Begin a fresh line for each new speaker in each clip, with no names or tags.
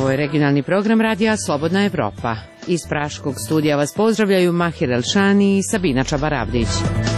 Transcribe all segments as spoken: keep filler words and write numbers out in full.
Ovo je regionalni program radija Slobodna Evropa. Iz Praškog studija vas pozdravljaju Mahir Elšani i Sabina Čabaravdić.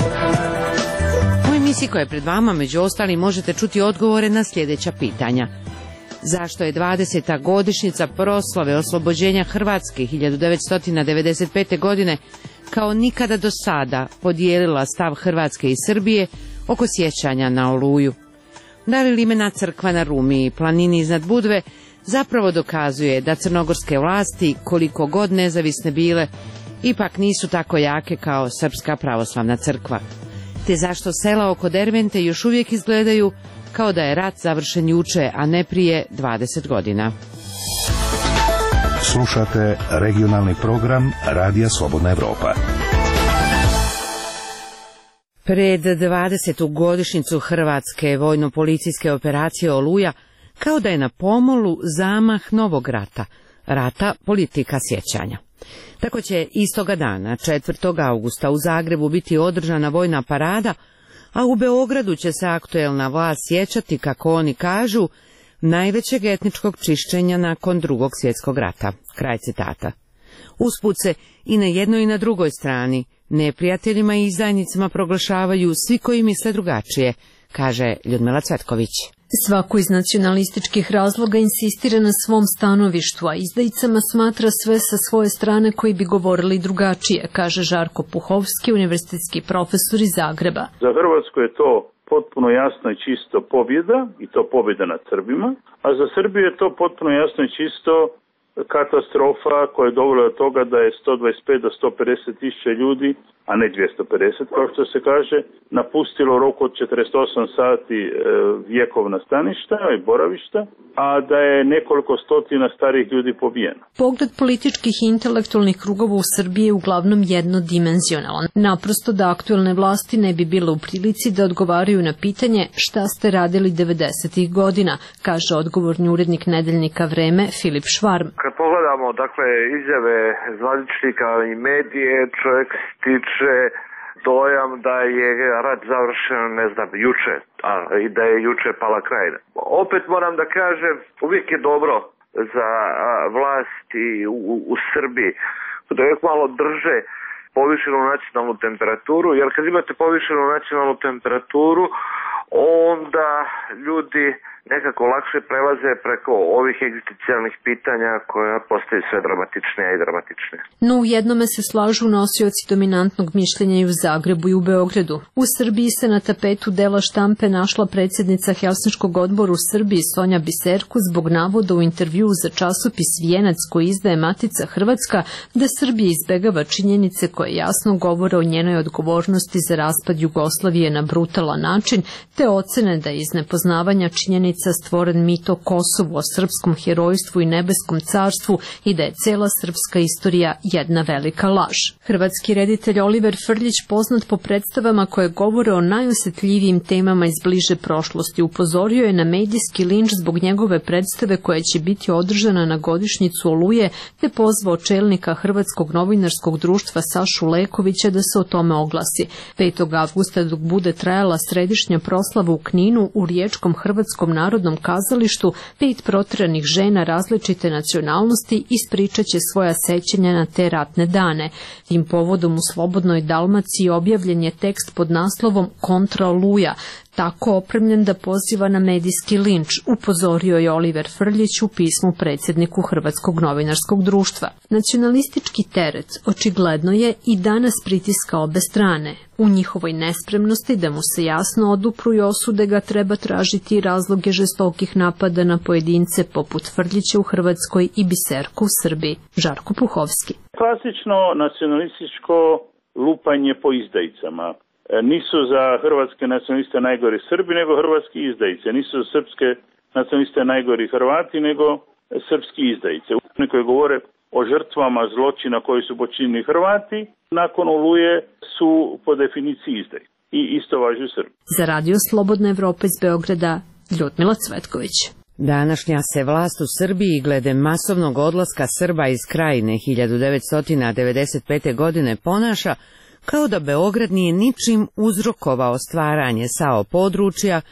U emisiji koja je pred vama, među ostalim, možete čuti odgovore na sljedeća pitanja. Zašto je dvadeseta godišnjica proslave oslobođenja Hrvatske hiljadu devetsto devedeset pete. godine kao nikada do sada podijelila stav Hrvatske i Srbije oko sjećanja na Oluju? Da li limena crkva na Rumi i planini iznad Budve zapravo dokazuje da crnogorske vlasti, koliko god nezavisne bile, ipak nisu tako jake kao Srpska pravoslavna crkva? Te zašto sela oko Dervente još uvijek izgledaju kao da je rat završen juče, a ne prije dvadeset godina?
Slušate regionalni program Radija Slobodna Evropa.
Pred dvadesetu godišnjicu hrvatske vojno-policijske operacije Oluja, kao da je na pomolu zamah novog rata, rata politika sjećanja. Tako će istoga dana, četvrtog avgusta, u Zagrebu biti održana vojna parada, a u Beogradu će se aktuelna vlast sjećati, kako oni kažu, najvećeg etničkog čišćenja nakon Drugog svjetskog rata. Kraj citata. Usput se i na jednoj i na drugoj strani neprijateljima i izdajnicima proglašavaju svi koji misle drugačije, kaže Ljudmila Cvetković.
Svako iz nacionalističkih razloga insistira na svom stanovištu, a izdajicama smatra sve sa svoje strane koji bi govorili drugačije, kaže Žarko Puhovski, univerzitetski profesor iz Zagreba.
Za Hrvatsku je to potpuno jasno i čisto pobjeda, i to pobjeda nad Srbima, a za Srbiju je to potpuno jasno i čisto katastrofa koja je dovela do toga da je sto dvadeset pet do sto pedeset tisuća ljudi, a ne dvjesto pedeset kao što se kaže, napustilo roku od četrdeset osam sati e, vjekovna staništa i boravišta, a da je nekoliko stotina starih ljudi pobijeno.
Pogled političkih i intelektualnih krugova u Srbiji je uglavnom jednodimenzionalan. Naprosto da aktuelne vlasti ne bi bile u prilici da odgovaraju na pitanje šta ste radili devedesetih godina, kaže odgovorni urednik nedeljnika Vreme Filip Švarm.
Kad pogledamo, dakle, izjave zvaničnika i medije, čovjek stiče dojam da je rat završen, ne znam, juče, a i da je juče pala Krajina. Opet moram da kažem, uvijek je dobro za vlasti u, u Srbiji da uvijek malo drže povišenu nacionalnu temperaturu, jer kad imate povišenu nacionalnu temperaturu, onda ljudi nekako lakše prelaze preko ovih egzistencijalnih pitanja koja postaju sve dramatičnije i dramatičnije.
No u jednome se slažu nosioci dominantnog mišljenja i u Zagrebu i u Beogradu. U Srbiji se na tapetu dela štampe našla predsjednica Helsinškog odbora u Srbiji Sonja Biserko zbog navoda u intervjuu za časopis Vijenac koji izdaje Matica Hrvatska da Srbija izbegava činjenice koje jasno govore o njenoj odgovornosti za raspad Jugoslavije na brutalan način, te ocene da je iz nepoznavanja činjenica stvoren mit o Kosovu, o srpskom herojstvu i nebeskom carstvu i da je cela srpska istorija jedna velika laž. Hrvatski reditelj Oliver Frljić, poznat po predstavama koje govore o najosjetljivijim temama iz bliže prošlosti, upozorio je na medijski linč zbog njegove predstave koja će biti održana na godišnjicu Oluje, te pozvao čelnika Hrvatskog novinarskog društva Sašu Lekovića da se o tome oglasi. petog avgusta, dok bude trajala središnja proslava u Kninu, u Riječkom hrvatskom Narodnom kazalištu, pet proteranih žena različite nacionalnosti ispričat će svoja sećanja na te ratne dane. Tim povodom u Slobodnoj Dalmaciji objavljen je tekst pod naslovom Kontra Oluja, tako opremljen da poziva na medijski linč, upozorio je Oliver Frljić u pismu predsjedniku Hrvatskog novinarskog društva. Nacionalistički teret očigledno je i danas pritiska obe strane. U njihovoj nespremnosti da mu se jasno odupru i osude ga treba tražiti razloge žestokih napada na pojedince poput Frljića u Hrvatskoj i Biserko u Srbiji. Žarko Puhovski.
Klasično nacionalističko lupanje po izdajicama. Nisu za hrvatske nacionaliste najgori Srbi, nego hrvatski izdajice. Nisu za srpske nacionaliste najgori Hrvati, nego srpski izdajice. Oni koji govore o žrtvama zločina koji su počinili Hrvati, nakon Oluje su po definiciji izdajice. I isto važi u Srbiji.
Za Radio Slobodna Evropa iz Beograda, Ljudmila Cvetković.
Današnja se vlast u Srbiji glede masovnog odlaska Srba iz Krajine hiljadu devetsto devedeset pete. godine ponaša kao da Beograd nije ničim uzrokovao stvaranje S A O područja,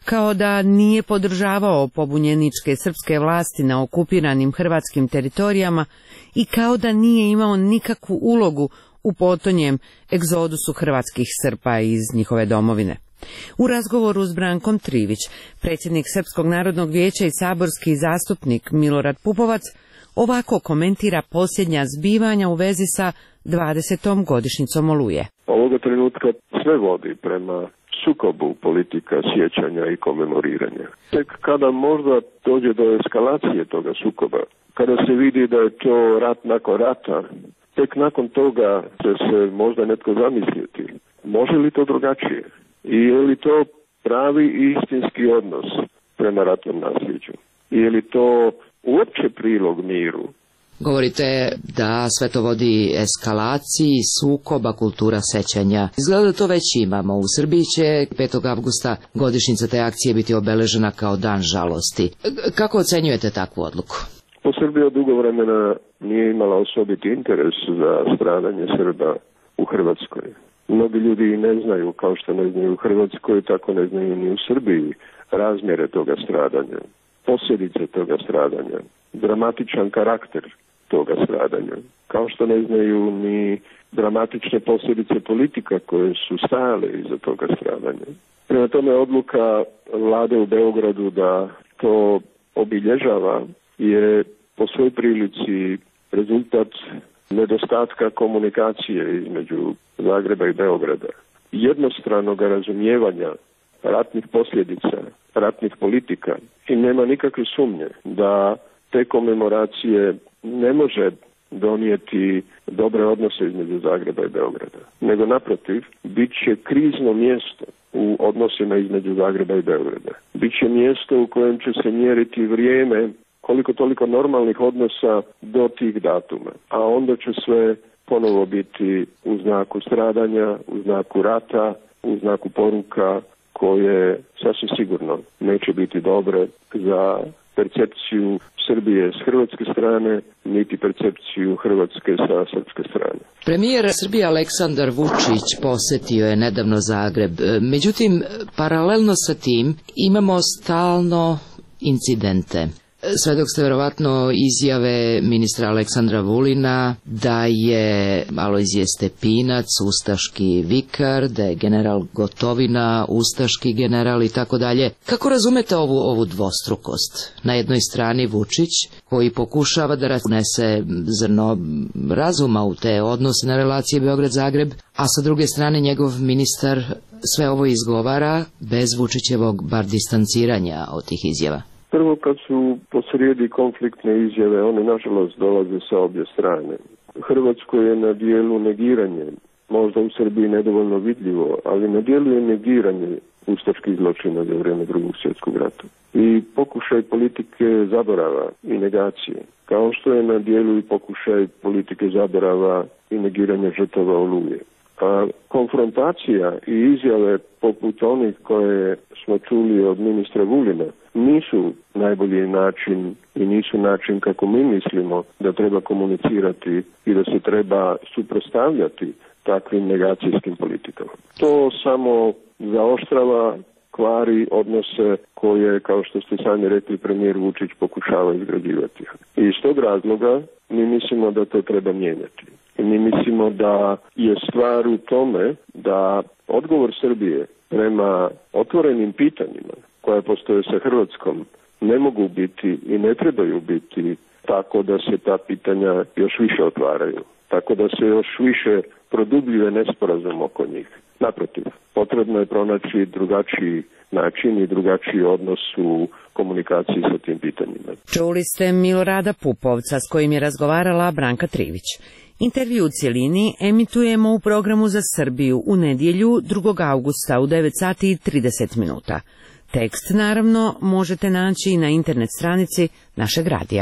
kao da nije podržavao pobunjeničke srpske vlasti na okupiranim hrvatskim teritorijama i kao da nije imao nikakvu ulogu u potonjem egzodusu hrvatskih Srpa iz njihove domovine. U razgovoru s Brankom Trivić, predsjednik Srpskog narodnog vijeća i saborski zastupnik Milorad Pupovac ovako komentira posljednja zbivanja u vezi sa dvadesetom godišnjicom Oluje.
Ovoga trenutka sve vodi prema sukobu politika sjećanja i komemoriranja. Tek kada možda dođe do eskalacije toga sukoba, kada se vidi da je to rat nakon rata, tek nakon toga će se možda netko zamisliti, može li to drugačije i je li to pravi i istinski odnos prema ratnom nasljeđu i je li to uopće prilog miru.
Govorite da sve to vodi eskalaciji, sukoba, kultura sećanja. Izgleda da to već imamo. U Srbiji će petog avgusta godišnjica te akcije biti obeležena kao dan žalosti. Kako ocenjujete takvu odluku?
Po Srbiji od dugo vremena nije imala osobiti interes za stradanje Srba u Hrvatskoj. Mnogi ljudi ne znaju, kao što ne znaju u Hrvatskoj, tako ne znaju ni u Srbiji, razmjere toga stradanja, posljedice toga stradanja, dramatičan karakter toga stradanja, kao što ne znaju ni dramatične posljedice politika koje su stajale iza toga stradanja. Prema tome odluka vlade u Beogradu da to obilježava je po svoj prilici rezultat nedostatka komunikacije između Zagreba i Beograda, jednostranog razumijevanja ratnih posljedica, ratnih politika i nema nikakve sumnje da te komemoracije ne može donijeti dobre odnose između Zagreba i Beograda, nego naprotiv, bit će krizno mjesto u odnosima između Zagreba i Beograda. Biće mjesto u kojem će se mjeriti vrijeme koliko toliko normalnih odnosa do tih datuma, a onda će sve ponovo biti u znaku stradanja, u znaku rata, u znaku poruka koje sasvim sigurno neće biti dobre za percepciju Srbije s hrvatske strane, niti percepciju Hrvatske sa srpske strane.
Premijer Srbije Aleksandar Vučić posjetio je nedavno Zagreb. Međutim, paralelno sa tim imamo stalno incidente. Svedok ste verovatno izjave ministra Aleksandra Vulina da je Alojzije Stepinac ustaški vikar, da je general Gotovina ustaški general i tako dalje. Kako razumete ovu, ovu dvostrukost? Na jednoj strani Vučić koji pokušava da unese zrno razuma u te odnose na relacije Beograd-Zagreb, a sa druge strane njegov ministar sve ovo izgovara bez Vučićevog bar distanciranja od tih izjava.
Prvo, kad su posrijedi konfliktne izjave, one nažalost dolaze sa obje strane. Hrvatskoj je na dijelu negiranje, možda u Srbiji nedovoljno vidljivo, ali na dijelu je negiranje ustaških zločina za vrijeme Drugog svjetskog rata. I pokušaj politike zaborava i negacije, kao što je na dijelu i pokušaj politike zaborava i negiranja žrtava Oluje. A konfrontacija i izjave poput onih koje smo čuli od ministra Vulina nisu najbolji način i nisu način kako mi mislimo da treba komunicirati i da se treba suprotstavljati takvim negacijskim politikama. To samo zaoštrava, kvari odnose koje, kao što ste sami rekli, premijer Vučić pokušava izgrađivati. I iz tog razloga mi mislimo da to treba mijenjati. I mi mislimo da je stvar u tome da odgovor Srbije prema otvorenim pitanjima koja postoje sa Hrvatskom ne mogu biti i ne trebaju biti tako da se ta pitanja još više otvaraju, tako da se još više produbljuje nesporazum oko njih. Naprotiv, potrebno je pronaći drugačiji način i drugačiji odnos u komunikaciji sa tim pitanjima.
Čuli ste Milorada Pupovca s kojim je razgovarala Branka Trivić. Intervju u cjelini emitujemo u programu za Srbiju u nedjelju drugog avgusta u devet sati i trideset minuta. Tekst naravno možete naći i na internet stranici našeg radija.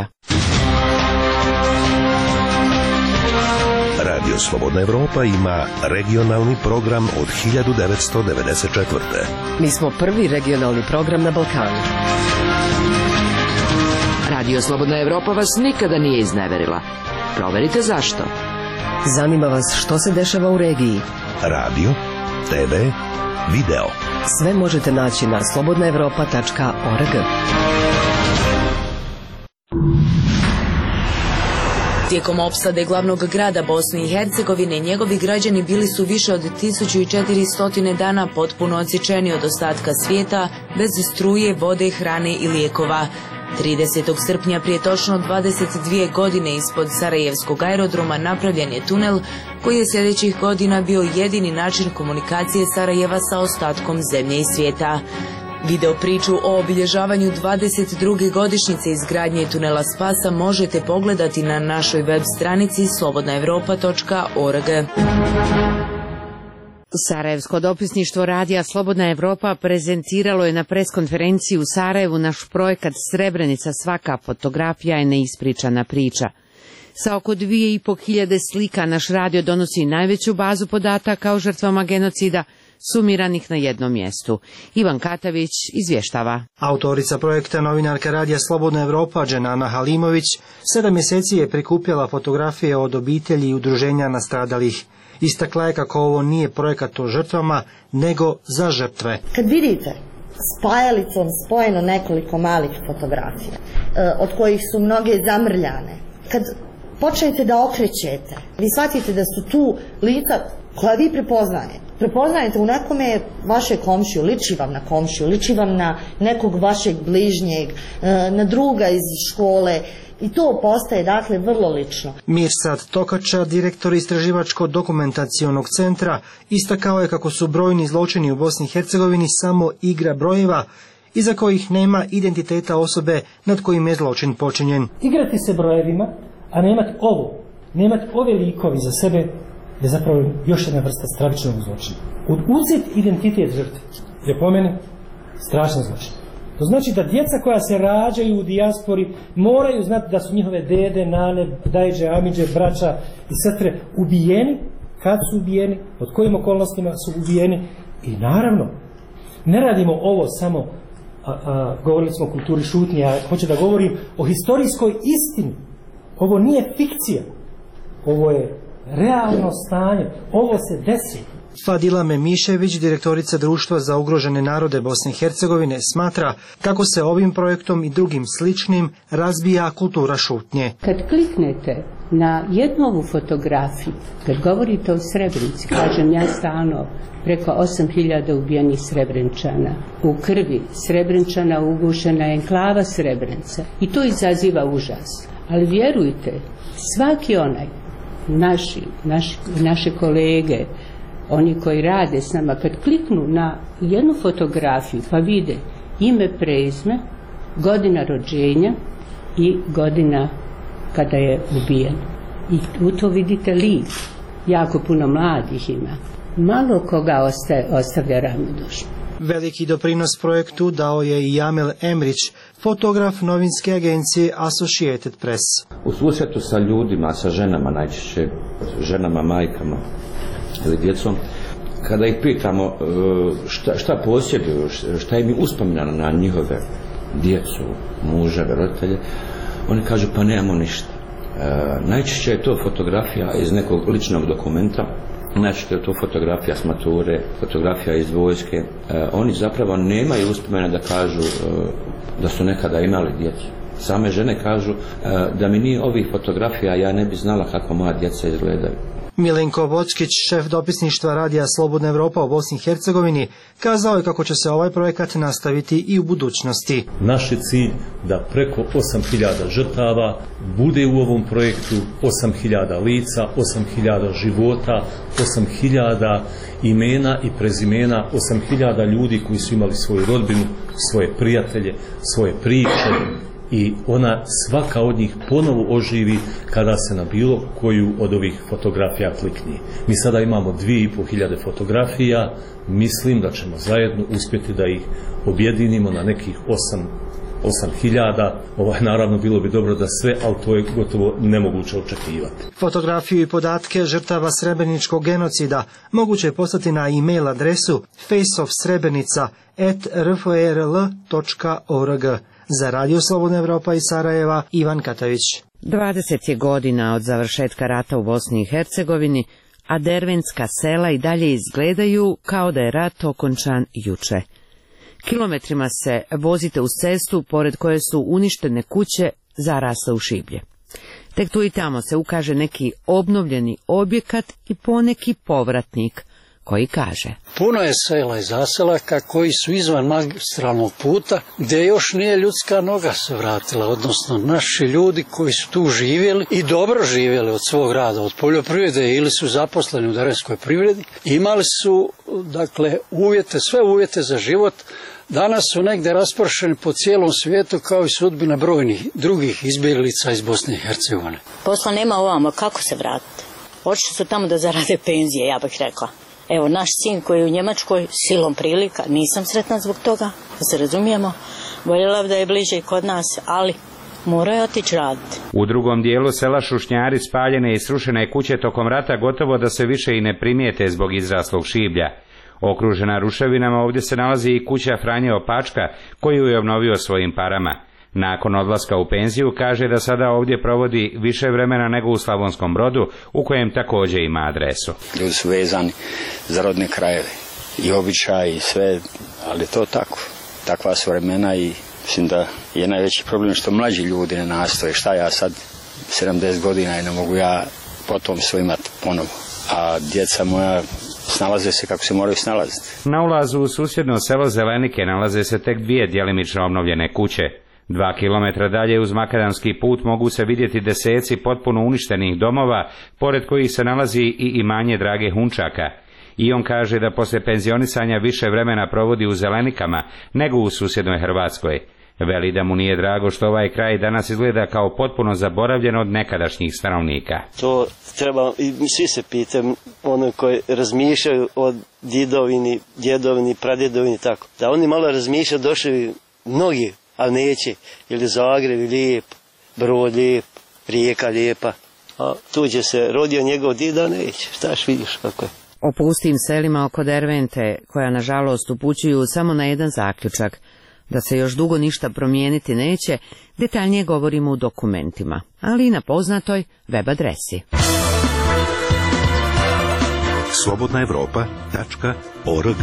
Radio Slobodna Evropa ima regionalni program od hiljadu devetsto devedeset četvrte.
Mi smo prvi regionalni program na Balkanu.
Radio Slobodna Evropa vas nikada nije izneverila. Proverite zašto.
Zanima vas što se dešava u regiji.
Radio, te ve, video.
Sve možete naći na slobodna evropa tačka org.
Tijekom opsade glavnog grada Bosne i Hercegovine, njegovi građani bili su više od tisuću četiristo dana potpuno odsječeni od ostatka svijeta, bez struje, vode, hrane i lijekova. tridesetog srpnja prije točno dvadeset dvije godine ispod Sarajevskog aerodroma napravljen je tunel koji je sljedećih godina bio jedini način komunikacije Sarajeva sa ostatkom zemlje i svijeta. Video priču o obilježavanju dvadeset druge godišnjice izgradnje tunela Spasa možete pogledati na našoj web stranici slobodna evropa tačka org.
Sarajevsko dopisništvo radija Slobodna Evropa prezentiralo je na preskonferenciji u Sarajevu naš projekat Srebrenica, svaka fotografija je neispričana priča. Sa oko dvije i po hiljade slika naš radio donosi najveću bazu podataka o žrtvama genocida, sumiranih na jednom mjestu. Ivan Katavić izvještava.
Autorica projekta, novinarka radija Slobodna Evropa Dženana Halimović, sedam mjeseci je prikupljala fotografije od obitelji i udruženja nastradalih. Istakla je kako ovo nije projekat o žrtvama, nego za žrtve.
Kad vidite spajalicom spojeno nekoliko malih fotografija, od kojih su mnoge zamrljane, kad počnete da okrećete, vi shvatite da su tu lica koja vi prepoznajete. Prepoznajete u nekome vaše komšiju, liči vam na komšiju, liči vam na nekog vašeg bližnjeg, na druga iz škole. I to postaje, dakle, vrlo lično.
Mirsad Tokača, direktor Istraživačko-dokumentacionog centra, istakao je kako su brojni zločini u Bosni i Hercegovini samo igra brojeva, iza kojih nema identiteta osobe nad kojim je zločin počinjen.
Igrati se brojevima, a nemati ovo, nemati ove likovi za sebe, je zapravo još jedna vrsta stravičnog zločina. Uzeti identitet žrtve je po meni strašan zločin. To znači da djeca koja se rađaju u dijaspori moraju znati da su njihove dede, nane, dajđe, amidže, braća i sestre ubijeni, kad su ubijeni, pod kojim okolnostima su ubijeni. I naravno, ne radimo ovo samo, a, a, govorili smo o kulturi šutnje, ja hoću da govorim o historijskoj istini. Ovo nije fikcija, ovo je realno stanje, ovo se desi.
Fadila Memišević, direktorica Društva za ugrožene narode Bosne i Hercegovine, smatra kako se ovim projektom i drugim sličnim razbija kultura šutnje.
Kad kliknete na jednu ovu fotografiju, kad govorite o Srebrenici, kažem ja stalno, preko osam hiljada ubijenih Srebrenčana, u krvi Srebrenčana ugušena je enklava Srebrenica i to izaziva užas. Ali vjerujte, svaki onaj, naši, naši, naše kolege, oni koji rade s nama, kad kliknu na jednu fotografiju pa vide ime, prezime, godina rođenja i godina kada je ubijen. I u to vidite lik. Jako puno mladih ima. Malo koga ostaje, ostavlja ravnodušno.
Veliki doprinos projektu dao je i Jamel Emrić, fotograf novinske agencije Associated Press.
U susretu sa ljudima, sa ženama, najčešće ženama, majkama ili djecom, kada ih pitamo šta, šta posjeduju, šta im je uspomnjeno na njihove djecu, muževe, roditelje, oni kažu pa nemamo ništa. E, najčešće je to fotografija iz nekog ličnog dokumenta, najčešće je to fotografija s mature, fotografija iz vojske. E, oni zapravo nemaju uspomene da kažu e, da su nekada imali djecu. Same žene kažu e, da mi nije ovih fotografija, ja ne bi znala kako moja djeca izgledaju.
Milenko Vockić, šef dopisništva radija Slobodna Evropa u Bosni i Hercegovini, kazao je kako će se ovaj projekat nastaviti i u budućnosti.
Naš je cilj da preko osam hiljada žrtava bude u ovom projektu, osam hiljada lica, osam hiljada života, osam hiljada imena i prezimena, osam hiljada ljudi koji su imali svoju rodbinu, svoje prijatelje, svoje priče. I ona svaka od njih ponovo oživi kada se na bilo koju od ovih fotografija klikne. Mi sada imamo dvije i pol hiljade fotografija, mislim da ćemo zajedno uspjeti da ih objedinimo na nekih osam, osam hiljada. Ovaj, naravno bilo bi dobro da sve, ali to je gotovo nemoguće očekivati.
Fotografiju i podatke žrtava srebreničkog genocida moguće je poslati na e-mail adresu faceofsrebrenica at r f r l tačka org. Za Radio Slobodna Evropa iz Sarajeva, Ivan Katavić.
dvadeset je godina od završetka rata u Bosni i Hercegovini, a derventska sela i dalje izgledaju kao da je rat okončan juče. Kilometrima se vozite uz cestu pored koje su uništene kuće zarasle u šiblje. Tek tu i tamo se ukaže neki obnovljeni objekat i poneki povratnik koji kaže:
puno je sela i zaselaka koji su izvan magistralnog puta gdje još nije ljudska noga se vratila, odnosno naši ljudi koji su tu živjeli i dobro živjeli od svog rada, od poljoprivrede ili su zaposleni u dervenskoj privredi, imali su dakle uvjete, sve uvjete za život. Danas su negdje raspršeni po cijelom svijetu kao i sudbina brojnih drugih izbjeglica iz Bosne i Hercegovine.
Posla nema ovamo, kako se vratiti? Očito su tamo da zarade penzije, ja bih rekla. Evo, naš sin koji je u Njemačkoj, silom prilika, nisam sretna zbog toga, da se razumijemo, voljela da je bliže kod nas, ali mora je otići raditi.
U drugom dijelu sela Šušnjari spaljene i srušene kuće tokom rata gotovo da se više i ne primijete zbog izraslog šiblja. Okružena ruševinama ovdje se nalazi i kuća Franje Opačka, koju je obnovio svojim parama. Nakon odlaska u penziju kaže da sada ovdje provodi više vremena nego u Slavonskom Brodu, u kojem također ima adresu.
Ljudi su vezani za rodne krajeve i običaji i sve, ali to tako. Takva su vremena i mislim da je najveći problem što mlađi ljudi ne nastoje. Šta ja sad, sedamdeset godina i ne mogu ja potom svoj imati ponovo. A djeca moja snalaze se kako se moraju snalaziti.
Na ulazu u susjedno selo Zelenike nalaze se tek dvije djelimično obnovljene kuće. Dva kilometra dalje uz makadamski put mogu se vidjeti deseci potpuno uništenih domova, pored kojih se nalazi i imanje Drage Hunčaka. I on kaže da poslije penzionisanja više vremena provodi u Zelenikama nego u susjednoj Hrvatskoj. Veli da mu nije drago što ovaj kraj danas izgleda kao potpuno zaboravljen od nekadašnjih stanovnika.
To treba, i svi se pitaju, ono koji razmišljaju o didovini, djedovini, pradjedovini, tako. Da oni malo razmišljaju, došli mnogi, ali neće, jer je Zagreb lijep, Brod lijep, Rijeka lijepa, a tuđe se rodio njegov dida, neće, štaš vidiš kako je.
O pustim selima oko Dervente, koja nažalost upućuju samo na jedan zaključak, da se još dugo ništa promijeniti neće, detaljnije govorimo u dokumentima, ali i na poznatoj web adresi.
slobodna evropa tačka org.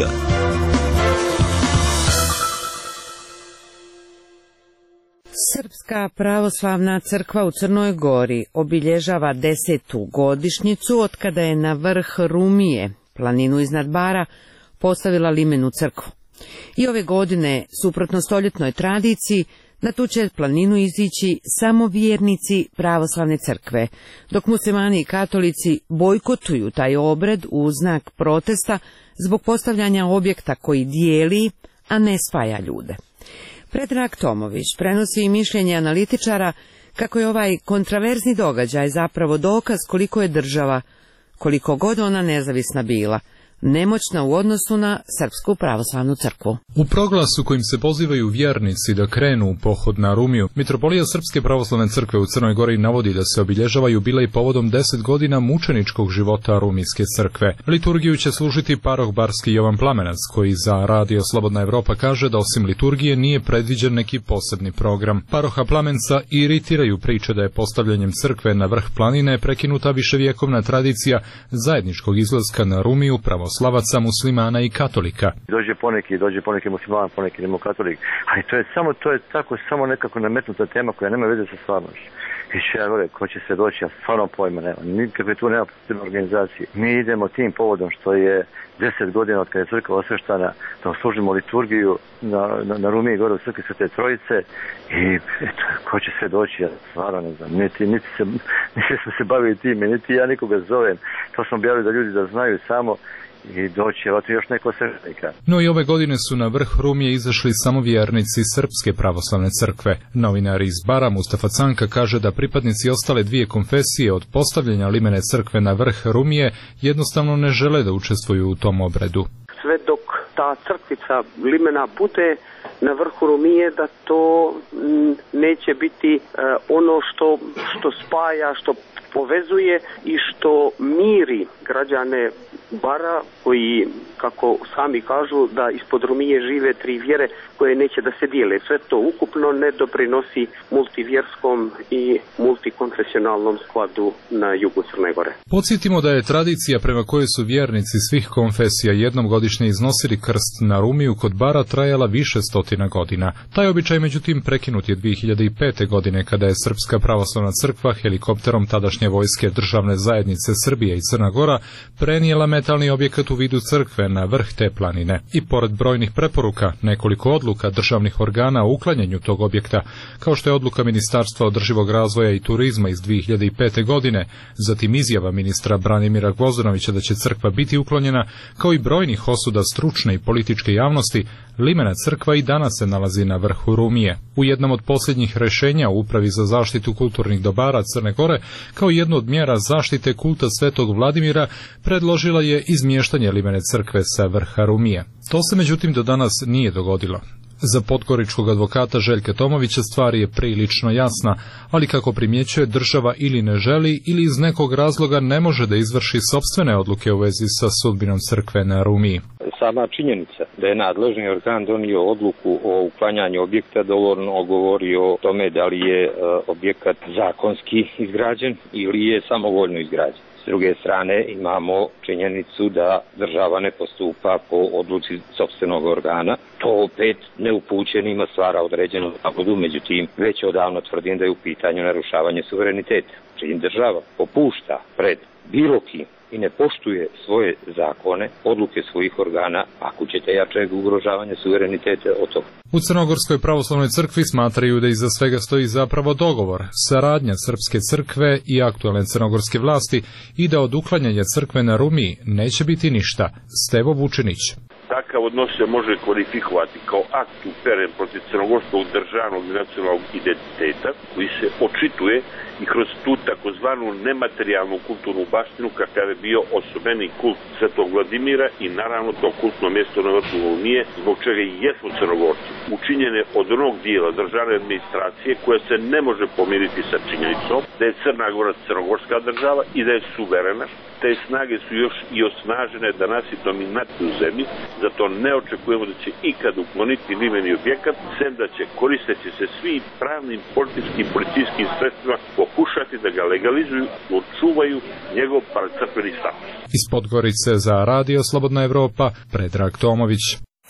Srpska pravoslavna crkva u Crnoj Gori obilježava desetu godišnjicu od kada je na vrh Rumije, planinu iznad Bara, postavila limenu crkvu. I ove godine, suprotno stoljetnoj tradiciji, na tu će planinu izići samo vjernici pravoslavne crkve, dok muslimani i katolici bojkotuju taj obred u znak protesta zbog postavljanja objekta koji dijeli, a ne spaja ljude. Predrag Tomović prenosi i mišljenje analitičara kako je ovaj kontraverzni događaj zapravo dokaz koliko je država, koliko god ona nezavisna bila, nemoćna u odnosu na Srpsku pravoslavnu crkvu.
U proglasu kojim se pozivaju vjernici da krenu u pohod na Rumiju, Mitropolija Srpske pravoslavne crkve u Crnoj Gori navodi da se obilježava jubilej povodom deset godina mučeničkog života Rumijske crkve. Liturgiju će služiti paroh Barski Jovan Plamenac, koji za Radio Slobodna Evropa kaže da osim liturgije nije predviđen neki posebni program. Paroha Plamenca iritiraju priče da je postavljanjem crkve na vrh planine prekinuta viševjekovna tradicija zajedničkog izlaska na Rumiju pravoslavaca, muslimana i katolika.
Dođe poneki, dođe poneki musliman, poneki demokatolik, ali to je samo, to je tako, samo nekako nametnuta tema koja nema veze sa stvarnošću. I će ja gore, ko će se doći, ja stvarno pojma nema, nikakve tu nema posebne organizacije. Mi idemo tim povodom što je deset godina od kada je crkva osveštana, da služimo liturgiju na, na, na Rumiji gore u crkvi Svete Trojice i eto, ko će se doći, ja stvarno ne znam, niti, niti, se, niti smo se bavili time, niti ja nikoga zovem, to smo objavili da ljudi da znaju samo i doći je još neko sveštnika.
No i ove godine su na vrh Rumije izašli samo vjernici Srpske pravoslavne crkve. Novinar iz Bara Mustafa Canka kaže da pripadnici ostale dvije konfesije od postavljanja limene crkve na vrh Rumije jednostavno ne žele da učestvuju u tom obredu.
Sve dok ta crkvica limena bude na vrhu Rumije, da to neće biti ono što, što spaja, što povezuje i što miri građane bara koji, kako sami kažu, da ispod Rumije žive tri vjere koje neće da se dijele. Sve to ukupno ne doprinosi multivjerskom i multikonfesionalnom skladu na jugu Crne Gore.
Podsjetimo da je tradicija prema kojoj su vjernici svih konfesija jednom godišnje iznosili krst na Rumiju kod bara trajala više stotina godina. Taj običaj međutim prekinut je dvije hiljade pete. godine kada je Srpska pravoslavna crkva helikopterom tadašnje vojske državne zajednice Srbije i Crna Gora prenijela metalni objekat u vidu crkve na vrh te planine. I pored brojnih preporuka, nekoliko odluka državnih organa o uklanjanju tog objekta, kao što je odluka Ministarstva održivog razvoja i turizma iz dvije hiljade pete. godine, zatim izjava ministra Branimira Gvozdanovića da će crkva biti uklonjena, kao i brojnih osuda stručne i političke javnosti, limena crkva i danas se nalazi na vrhu Rumije. U jednom od posljednjih rešenja u Upravi za zaštitu kulturnih dobara Crne Gore, kao jednu od mjera zaštite kulta Svetog Vladimira, predložila je izmještanje limene crkve sa vrha Rumije. To se međutim do danas nije dogodilo. Za podgoričkog advokata Željka Tomovića stvar je prilično jasna, ali kako primjećuje, država ili ne želi ili iz nekog razloga ne može da izvrši sopstvene odluke u vezi sa sudbinom crkve na Rumiji.
Sama činjenica da je nadležni organ donio odluku o uklanjanju objekta dovoljno govori o tome da li je objekat zakonski izgrađen ili je samovoljno izgrađen. S druge strane imamo činjenicu da država ne postupa po odluci sopstvenog organa. To opet neupućenima stvara određenu zabudu, međutim već odavno tvrdim da je u pitanju narušavanje suvereniteta. Čim država popušta pred bilo kim i ne poštuje svoje zakone, odluke svojih organa, ako ćete jačeg ugrožavanja suvereniteta od toga.
U Crnogorskoj pravoslavnoj crkvi smatraju da iza svega stoji zapravo dogovor, saradnja Srpske crkve i aktualne crnogorske vlasti i da od uklanjanja crkve na Rumiji neće biti ništa. Stevo Vučinić.
Takav odnos se može kvalifikovati kao akt uperen protiv crnogorskog državnog i nacionalnog identiteta koji se očituje i kroz tu takozvanu nematerijalnu kulturnu baštinu kakav je bio osobeni kult Svetog Vladimira i naravno to kultno mjesto na vrhu Rumije, zbog čega i jesmo Crnogorci učinjene od onog dijela državne administracije koja se ne može pomiriti sa činjenicom da je Crna Gora crnogorska država i da je suverena. Te snage su još i osnažene da nas i dominantni u zemlji, zato ne očekujemo da će ikad ukloniti limeni objekat, sem da će koristeći se svim pravnim, političkim, policijskim sredstvima pokušati da ga legalizuju, očuvaju njegov paracrkveni status.
Iz Podgorice za Radio Slobodna Evropa, Predrag Tomović.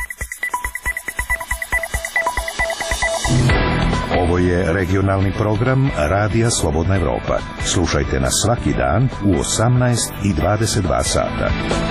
Ovo je regionalni program Radija Slobodna Evropa. Slušajte nas svaki dan u osamnaest i dvadeset dva sata.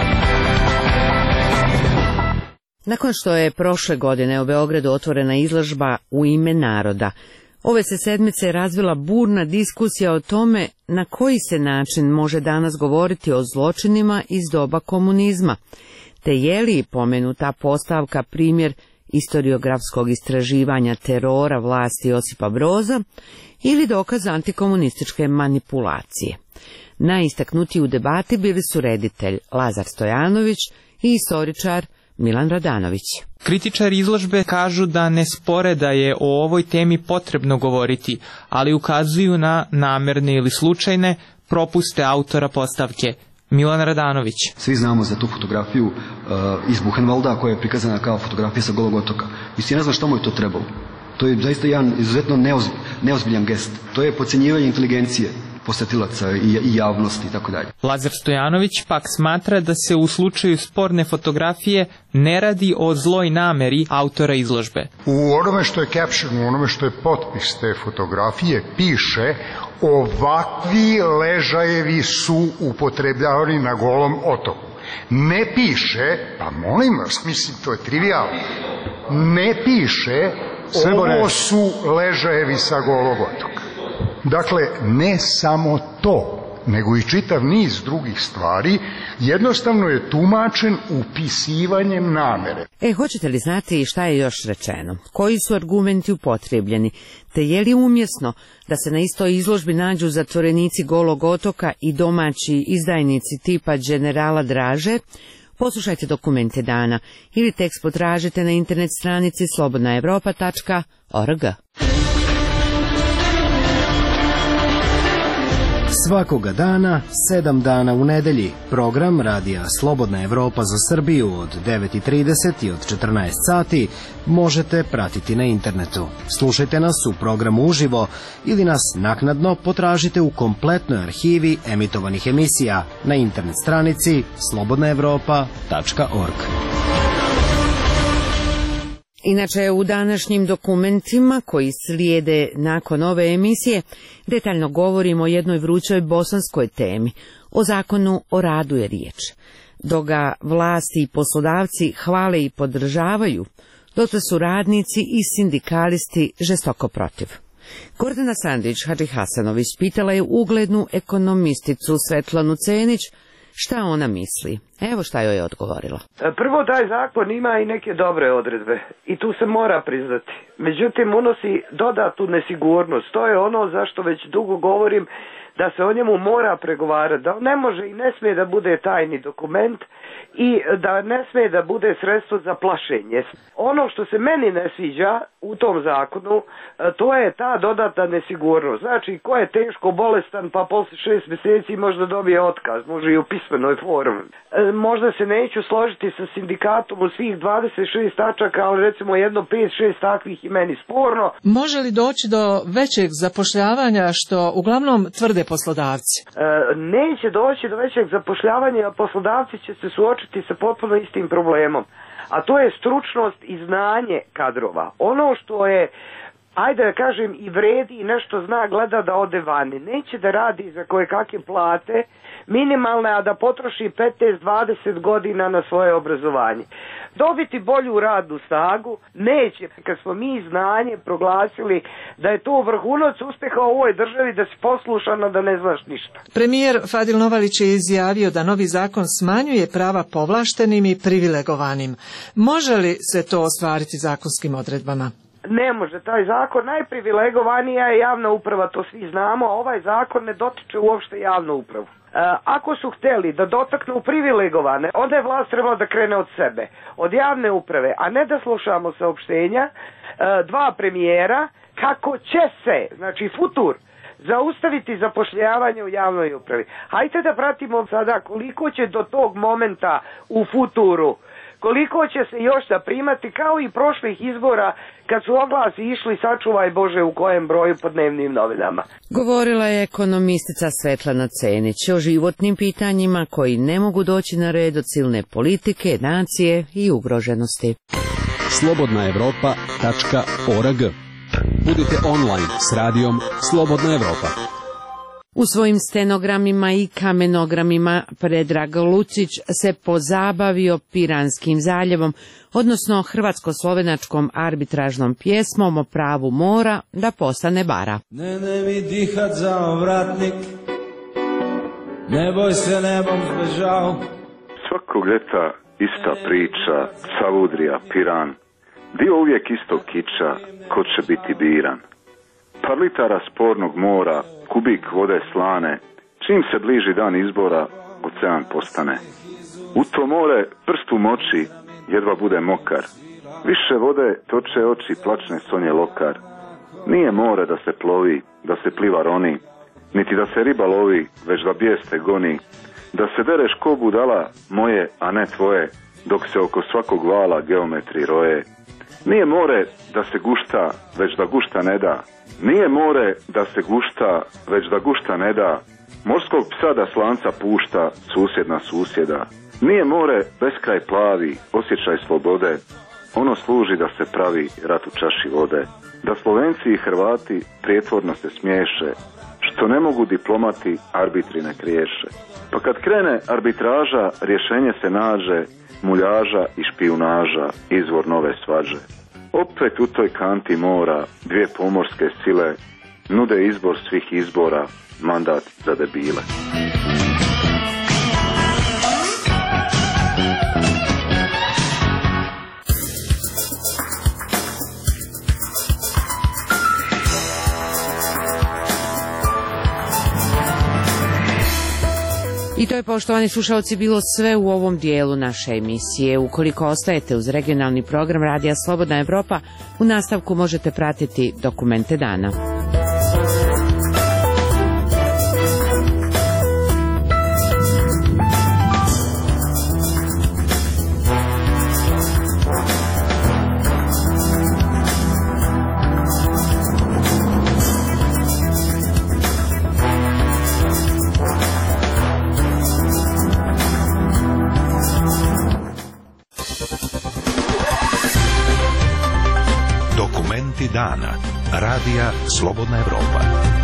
Nakon što je prošle godine u Beogradu otvorena izložba U ime naroda, ove se sedmice razvila burna diskusija o tome na koji se način može danas govoriti o zločinima iz doba komunizma, te je li pomenuta postavka primjer istoriografskog istraživanja terora vlasti Josipa Broza ili dokaz antikomunističke manipulacije. Najistaknutiji u debati bili su reditelj Lazar Stojanović i istoričar Milan Radanović.
Kritičari izložbe kažu da ne spore da je o ovoj temi potrebno govoriti, ali ukazuju na namerne ili slučajne propuste autora postavke. Milan Radanović.
Svi znamo za tu fotografiju uh, iz Buchenwalda koja je prikazana kao fotografija sa Golog otoka. Mislim, ne znam što mu je to trebalo. To je zaista jedan izuzetno neoz, neozbiljan gest. To je podcjenjivanje inteligencije posjetilaca i, i javnosti i tako dalje.
Lazar Stojanović pak smatra da se u slučaju sporne fotografije ne radi o zloj nameri autora izložbe.
U onome što je caption, u onome što je potpis te fotografije piše: ovakvi ležajevi su upotrebljavani na Golom otoku. Ne piše, pa molim vas, mislim, to je trivijalno, ne piše ovo su ležajevi sa Golog otoka. Dakle, ne samo to, nego i čitav niz drugih stvari jednostavno je tumačen upisivanjem namere.
E, hoćete li znati šta je još rečeno? Koji su argumenti upotrebljeni? Te je li umjesno da se na istoj izložbi nađu zatvorenici Golog otoka i domaći izdajnici tipa generala Draže? Poslušajte dokumente dana ili tekst potražite na internet stranici slobodna evropa tačka org.
Svakoga dana, sedam dana u nedelji, program Radija Slobodna Evropa za Srbiju od devet i trideset i od četrnaest sati možete pratiti na internetu. Slušajte nas u programu uživo ili nas naknadno potražite u kompletnoj arhivi emitovanih emisija na internet stranici slobodna evropa tačka org.
Inače, u današnjim dokumentima koji slijede nakon ove emisije detaljno govorimo o jednoj vrućoj bosanskoj temi, o zakonu o radu je riječ. Dok ga vlasti i poslodavci hvale i podržavaju, dotle su radnici i sindikalisti žestoko protiv. Gordana Sandić-Hadži Hasanović pitala je uglednu ekonomisticu Svetlanu Cenić šta ona misli. Evo šta joj je odgovorila.
Prvo, taj zakon ima i neke dobre odredbe i tu se mora priznati. Međutim, unosi dodatnu nesigurnost. To je ono zašto već dugo govorim da se o njemu mora pregovarati. Da on ne može i ne smije da bude tajni dokument i da ne smije da bude sredstvo za plašenje. Ono što se meni ne sviđa u tom zakonu, to je ta dodatna nesigurnost. Znači, ko je teško bolestan pa posle šest mjeseci možda dobije otkaz, može i u pismenoj formi. Možda se neću složiti sa sindikatom u svih dvadeset šest tačaka, ali recimo jedno pet šest takvih i meni sporno.
Može li doći do većeg zapošljavanja, što uglavnom tvrde poslodavci?
E, neće doći do većeg zapošljavanja, a poslodavci će se suočiti sa potpuno istim problemom. A to je stručnost i znanje kadrova. Ono što je, ajde da kažem, i vredi i nešto zna, gleda da ode vani. Neće da radi za koje kakve plate minimalne, a da potroši petnaest dvadeset godina na svoje obrazovanje. Dobiti bolju radnu snagu neće. Kad smo mi znanje proglasili da je to vrhunac uspjeha u ovoj državi, da si poslušana, da ne znaš ništa.
Premijer Fadil Novalić je izjavio da novi zakon smanjuje prava povlaštenim i privilegovanim. Može li se to ostvariti zakonskim odredbama?
Ne može. Taj zakon, najprivilegovanija je javna uprava, to svi znamo, a ovaj zakon ne dotiče uopšte javnu upravu. Ako su htjeli da dotaknu privilegovane, onda je vlast trebala da krene od sebe, od javne uprave, a ne da slušamo saopštenja dva premijera kako će se, znači futur, zaustaviti zapošljavanje u javnoj upravi. Hajde da pratimo sada koliko će do tog momenta u futuru, koliko će se još da primati, kao i prošlih izbora kad su oglasi išli sačuvaj Bože u kojem broju po dnevnim novinama.
Govorila je ekonomistica Svetlana Cenić o životnim pitanjima koji ne mogu doći na red od silne politike, nacije i ugroženosti.
slobodna evropa tačka org. Budite online s radijom Slobodna Evropa.
U svojim stenogramima i kamenogramima Predrag Lucić se pozabavio Piranskim zaljevom, odnosno hrvatsko-slovenačkom arbitražnom pjesmom o pravu mora da postane bara.
Ne, ne mi dihat za vratnik, ne boj se nebom zbežao.
Svakog ljeta ista priča, Savudrija, Piran, dio uvijek istog kiča, ko će biti biran. Par litara spornog mora, kubik vode slane, čim se bliži dan izbora, ocean postane. U to more prstu moči, jedva bude mokar. Više vode toče oči, plačne sonje lokar. Nije more da se plovi, da se pliva roni, niti da se riba lovi, već da bijeste goni. Da se dereš ko budala, moje, a ne tvoje, dok se oko svakog vala geometri roje. Nije more da se gušta, već da gušta ne da. Nije more da se gušta, već da gušta ne da. Morskog psa da slanca pušta, susjedna susjeda. Nije more beskraj plavi, osjećaj slobode. Ono služi da se pravi rat u čaši vode. Da Slovenci i Hrvati prijetvorno se smiješe, što ne mogu diplomati, arbitri ne kriješe. Pa kad krene arbitraža, rješenje se nađe, muljaža i špijunaža, izvor nove svađe. Opet u toj kanti mora dvije pomorske sile nude izbor svih izbora, mandat za debile.
I to je, poštovani slušalci, bilo sve u ovom dijelu naše emisije. Ukoliko ostajete uz regionalni program Radija Slobodna Evropa, u nastavku možete pratiti dokumente dana.
Svaki dan. Radija Slobodna Evropa.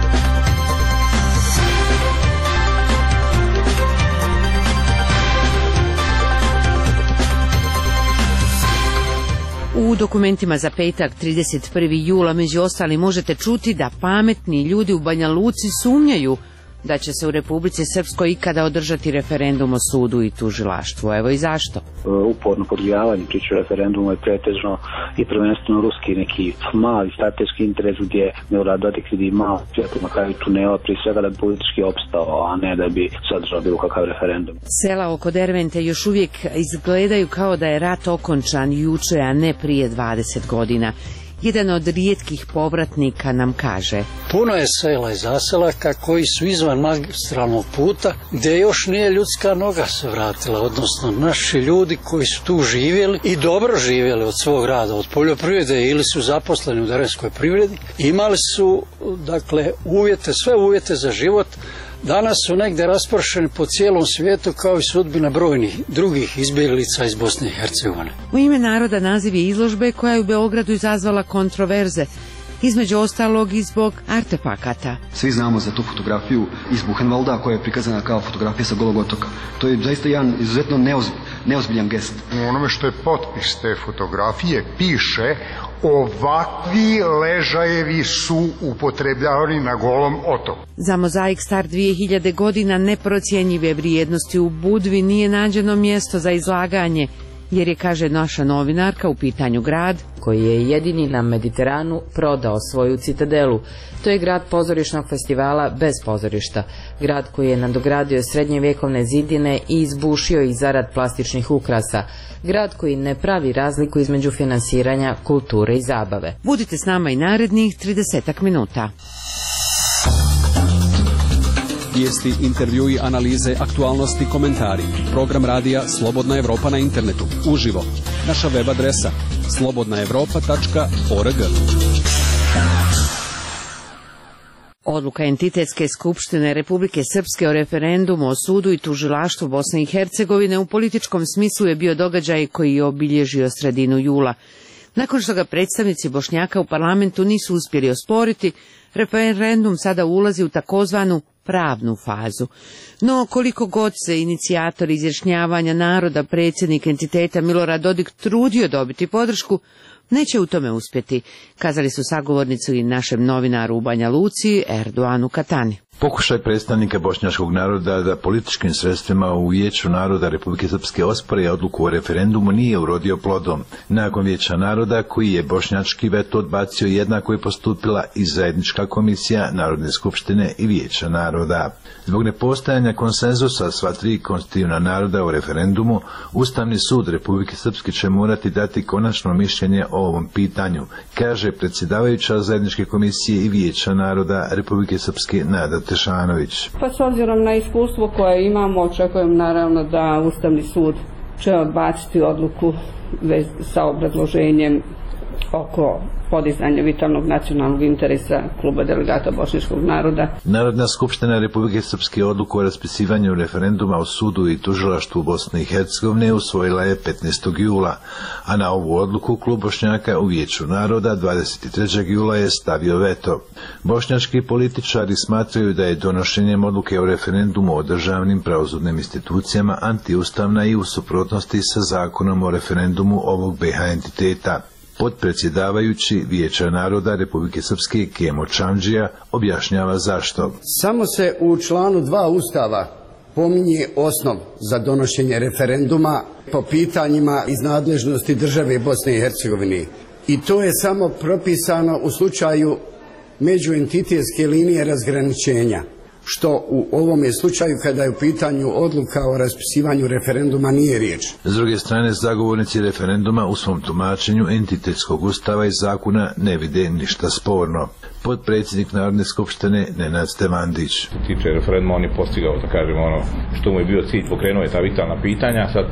U dokumentima za petak trideset prvog jula među ostalim možete čuti da pametni ljudi u Banja Luci sumnjaju da će se u Republici Srpskoj ikada održati referendum o sudu i tužilaštvu. Evo i zašto.
Uporno podgrijavanje priče o referendumu je pretežno i prvenstveno ruski neki mali strateški interes gdje Milorad Dodik vidi malo svjetlo na kraju tunela, prije svega da bi politički opstao, a ne da bi sadržao bilo kakav referendum.
Sela oko Dervente još uvijek izgledaju kao da je rat okončan juče, a ne prije dvadeset godina. Jedan od rijetkih povratnika nam kaže:
puno je sela i zaselaka koji su izvan magistralnog puta gdje još nije ljudska noga se vratila, odnosno naši ljudi koji su tu živjeli i dobro živjeli od svog rada, od poljoprivrede ili su zaposleni u dervenskoj privredi, imali su dakle uvjete, sve uvjete za život. Danas su negdje raspršeni po cijelom svijetu kao i sudbina brojnih drugih izbjeglica iz Bosne i Hercegovine.
U ime naroda naziv je izložbe koja je u Beogradu izazvala kontroverze, između ostalog i zbog artefakata.
Svi znamo za tu fotografiju iz Buchenwalda koja je prikazana kao fotografija sa Golog otoka. To je zaista jedan izuzetno neozb, neozbiljan gest.
U onome što je potpis te fotografije piše: ovakvi ležajevi su upotrebljavani na Golom otoku.
Za mozaik star dvije hiljade godina neprocjenjive vrijednosti u Budvi nije nađeno mjesto za izlaganje, jer je, kaže naša novinarka, u pitanju grad
koji je jedini na Mediteranu prodao svoju citadelu. To je grad pozorišnog festivala bez pozorišta. Grad koji je nadogradio srednjevjekovne zidine i izbušio ih zarad plastičnih ukrasa. Grad koji ne pravi razliku između finansiranja, kulture i zabave.
Budite s nama i narednih tridesetak minuta.
Vijesti, intervjui, analize, aktualnosti, komentari. Program radija Slobodna Evropa na internetu. Uživo. Naša web adresa slobodna evropa tačka org.
Odluka Entitetske skupštine Republike Srpske o referendumu o sudu i tužilaštvu Bosne i Hercegovine u političkom smislu je bio događaj koji je obilježio sredinu jula. Nakon što ga predstavnici Bošnjaka u parlamentu nisu uspjeli osporiti, referendum sada ulazi u takozvanu pravnu fazu. No koliko god se inicijator izjašnjavanja naroda, predsjednik entiteta Milorad Dodik trudio dobiti podršku, neće u tome uspjeti, kazali su sagovornici i našem novinaru u Banja Luci, Erdoanu Katani.
Pokušaj predstavnika bošnjačkog naroda da političkim sredstvima u Vijeću naroda Republike Srpske ospore odluku o referendumu nije urodio plodom. Nakon Vijeća naroda, koji je bošnjački veto odbacio, jednako je postupila i zajednička komisija Narodne skupštine i Vijeća naroda. Zbog nepostojanja konsenzusa sva tri konstitutivna naroda o referendumu, Ustavni sud Republike Srpske će morati dati konačno mišljenje o ovom pitanju, kaže predsjedavajuća zajedničke komisije i Vijeća naroda Republike Srpske Nada Tešanović.
Pa s obzirom na iskustvo koje imamo, očekujem naravno da Ustavni sud će odbaciti odluku sa obrazloženjem oko podizanja vitalnog nacionalnog interesa kluba delegata bošnjačkog naroda.
Narodna skupština Republike Srpske odluku o raspisivanju referenduma o sudu i tužilaštvu Bosne i Hercegovine usvojila je petnaestog jula, a na ovu odluku klub Bošnjaka u Vijeću naroda dvadeset trećeg jula je stavio veto. Bošnjački političari smatraju da je donošenjem odluke o referendumu o državnim pravosudnim institucijama antiustavna i u suprotnosti sa zakonom o referendumu ovog be ha entiteta. Potpredsjedavajući Vijeća naroda Republike Srpske Kemo Čamdžija objašnjava zašto.
Samo se u članu dva Ustava pominje osnov za donošenje referenduma po pitanjima iz nadležnosti države Bosne i Hercegovine. I to je samo propisano u slučaju međuentitetske linije razgraničenja, što u ovome slučaju kada je u pitanju odluka o raspisivanju referenduma nije riječ.
S druge strane, zagovornici referenduma u svom tumačenju entitetskog ustava i zakona ne vide ništa sporno. Potpredsjednik Narodne skupštine Nenad Stevandić.
Tiče referenduma, on je postigao, da kažemo, ono što mu je bio cilj, pokrenuo je ta vitalna pitanja. Sad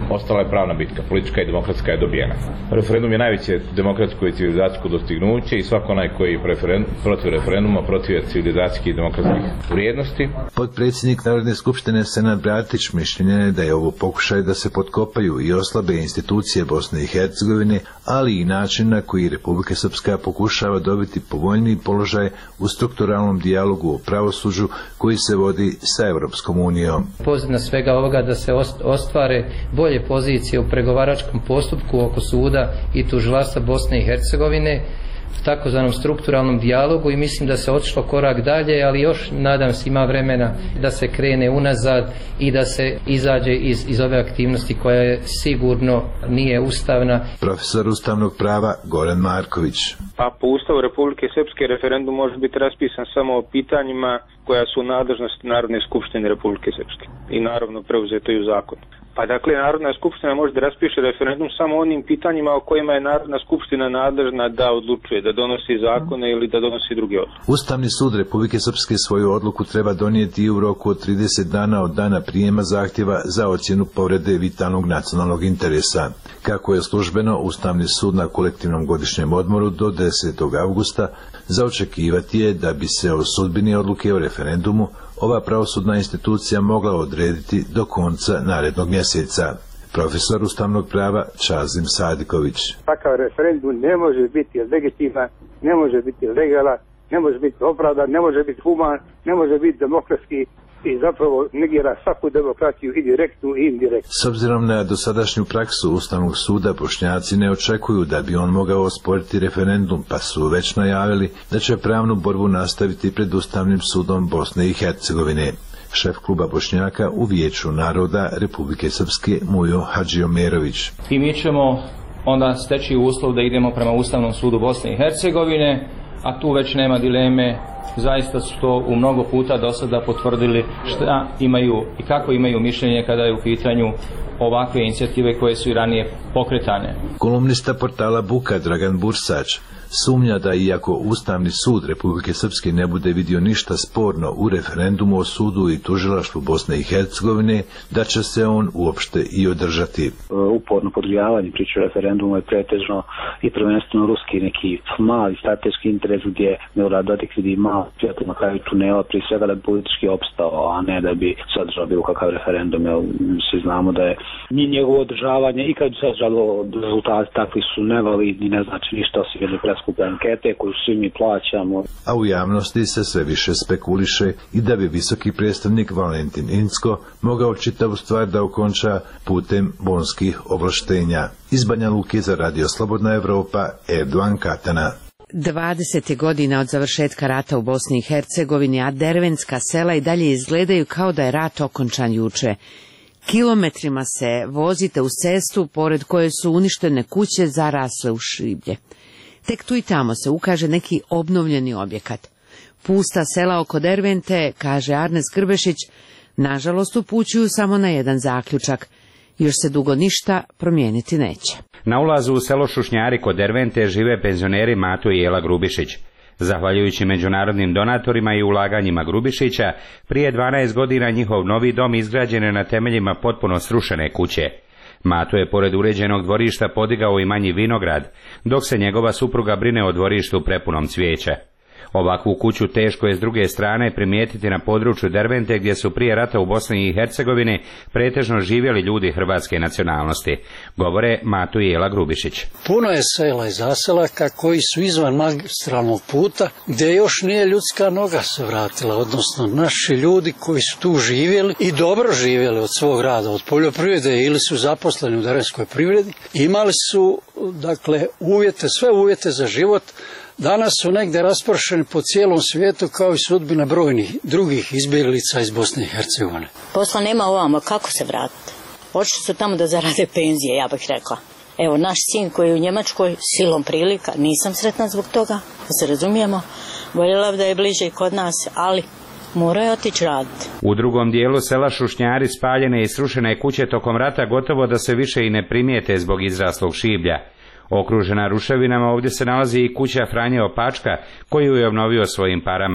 ostala je pravna bitka, politička i demokratska je dobijena. Referendum je najveće demokratsko i civilizacijsko dostignuće i svako onaj koji je protiv referenduma, protiv civilizacijskih i demokratskih vrijednosti.
Potpredsjednik Narodne skupštine Senad Bratić mišljenja je da je ovo pokušaj da se potkopaju i oslabe institucije Bosne i Hercegovine, ali i način na koji Republika Srpska pokušava dobiti povoljniji položaj u strukturalnom dijalogu o pravosuđu koji se vodi sa Europskom unijom.
Pozadina svega ovoga da se ostvare bolje pozicije u pregovaračkom postupku oko suda i tužilaštva Bosne i Hercegovine, u takozvanom strukturalnom dijalogu, i mislim da se otišlo korak dalje, ali još nadam se ima vremena da se krene unazad i da se izađe iz, iz ove aktivnosti koja je sigurno nije ustavna.
Profesor ustavnog prava Goran Marković.
Pa po Ustavu Republike Srpske referendum može biti raspisan samo o pitanjima koja su nadležnosti Narodne skupštine Republike Srpske i naravno preuzeto i u zakonu. Pa dakle, Narodna skupština može da raspiše referendum samo onim pitanjima o kojima je Narodna skupština nadležna da odlučuje, da donosi zakone ili da donosi druge odluke.
Ustavni sud Republike Srpske svoju odluku treba donijeti i u roku od trideset dana od dana prijema zahtjeva za ocjenu povrede vitalnog nacionalnog interesa. Kako je službeno, Ustavni sud na kolektivnom godišnjem odmoru do desetog avgusta za očekivati je da bi se o sudbini odluke o referendumu ova pravosudna institucija mogla odrediti do konca narednog mjeseca. Profesor ustavnog prava Čazim Sadiković.
Takav referendum ne može biti legitiman, ne može biti legalan, ne može biti opravdan, ne može biti human, ne može biti demokratski i zapravo negira svaku demokraciju i direktnu i indirektnu.
S obzirom na dosadašnju praksu Ustavnog suda, Bošnjaci ne očekuju da bi on mogao osporiti referendum, pa su već najavili da će pravnu borbu nastaviti pred Ustavnim sudom Bosne i Hercegovine. Šef kluba Bošnjaka u Vijeću naroda Republike Srpske Mujo Hadžiomerović.
I mi ćemo onda steći uslov da idemo prema Ustavnom sudu Bosne i Hercegovine, a tu već nema dileme. Zaista su to u mnogo puta do sada potvrdili šta imaju i kako imaju mišljenje kada je u pitanju ovakve inicijative koje su i ranije pokretane.
Kolumnista portala Buka Dragan Bursač sumnja da iako Ustavni sud Republike Srpske ne bude vidio ništa sporno u referendumu o sudu i tužilaštvu Bosne i Hercegovine, da će se on uopšte i održati.
Uporno podgrijavanje priče o referendumu je pretežno i prvenstveno ruski neki mali strateški interes gdje Milorad Dodik vidi malo svjetlo na kraju tunela, prije svega da bi politički opstao, a ne da bi se održao bilo kakav referendum, jer svi znamo da je ni njegovo održavanje i kad bi se održalo rezultati takvi su nevalidni, ne znači ništa osim jedne preskupe ankete koju svi mi plaćamo.
A u javnosti se sve više spekuliše i da bi visoki predstavnik Valentin Incko mogao čitavu stvar da okonča putem bonskih ovlaštenja. Iz Banja Luke za Radio Slobodna Evropa, Erdogan Katana.
dvadeset godina od završetka rata u Bosni i Hercegovini, a dervenska sela i dalje izgledaju kao da je rat okončan juče. Kilometrima se vozite uz cestu pored koje su uništene kuće zarasle u šiblje. Tek tu i tamo se ukaže neki obnovljeni objekat. Pusta sela oko Dervente, kaže Arnes Grbešić, nažalost upućuju samo na jedan zaključak. Još se dugo ništa promijeniti neće.
Na ulazu u selo Šušnjari kod Dervente žive penzioneri Mato i Jela Grubišić. Zahvaljujući međunarodnim donatorima i ulaganjima Grubišića, prije dvanaest godina njihov novi dom izgrađen je na temeljima potpuno srušene kuće. Mato je pored uređenog dvorišta podigao i manji vinograd, dok se njegova supruga brine o dvorištu prepunom cvijeća. Ovakvu kuću teško je s druge strane primijetiti na području Dervente gdje su prije rata u Bosni i Hercegovini pretežno živjeli ljudi hrvatske nacionalnosti, govore Mato i Jela Grubišić.
Puno je sela i zaselaka koji su izvan magistralnog puta gdje još nije ljudska noga se vratila, odnosno naši ljudi koji su tu živjeli i dobro živjeli od svog rada, od poljoprivrede ili su zaposleni u dervenskoj privredi, imali su dakle uvjete, sve uvjete za život. Danas su negdje raspršeni po cijelom svijetu kao i sudbina brojnih drugih izbjeglica iz Bosne i Hercegovine.
Posla nema ovamo, kako se vratiti? Očito su tamo da zarade penzije, ja bih rekla. Evo, naš sin koji je u Njemačkoj, silom prilika, nisam sretna zbog toga, da se razumijemo. Voljela da je bliže i kod nas, ali mora je otići raditi.
U drugom dijelu sela Šušnjari spaljene i srušene kuće tokom rata gotovo da se više i ne primijete zbog izraslog šiblja. Okružena ruševinama ovdje se nalazi i kuća Franje Opačka, koju je obnovio svojim parama.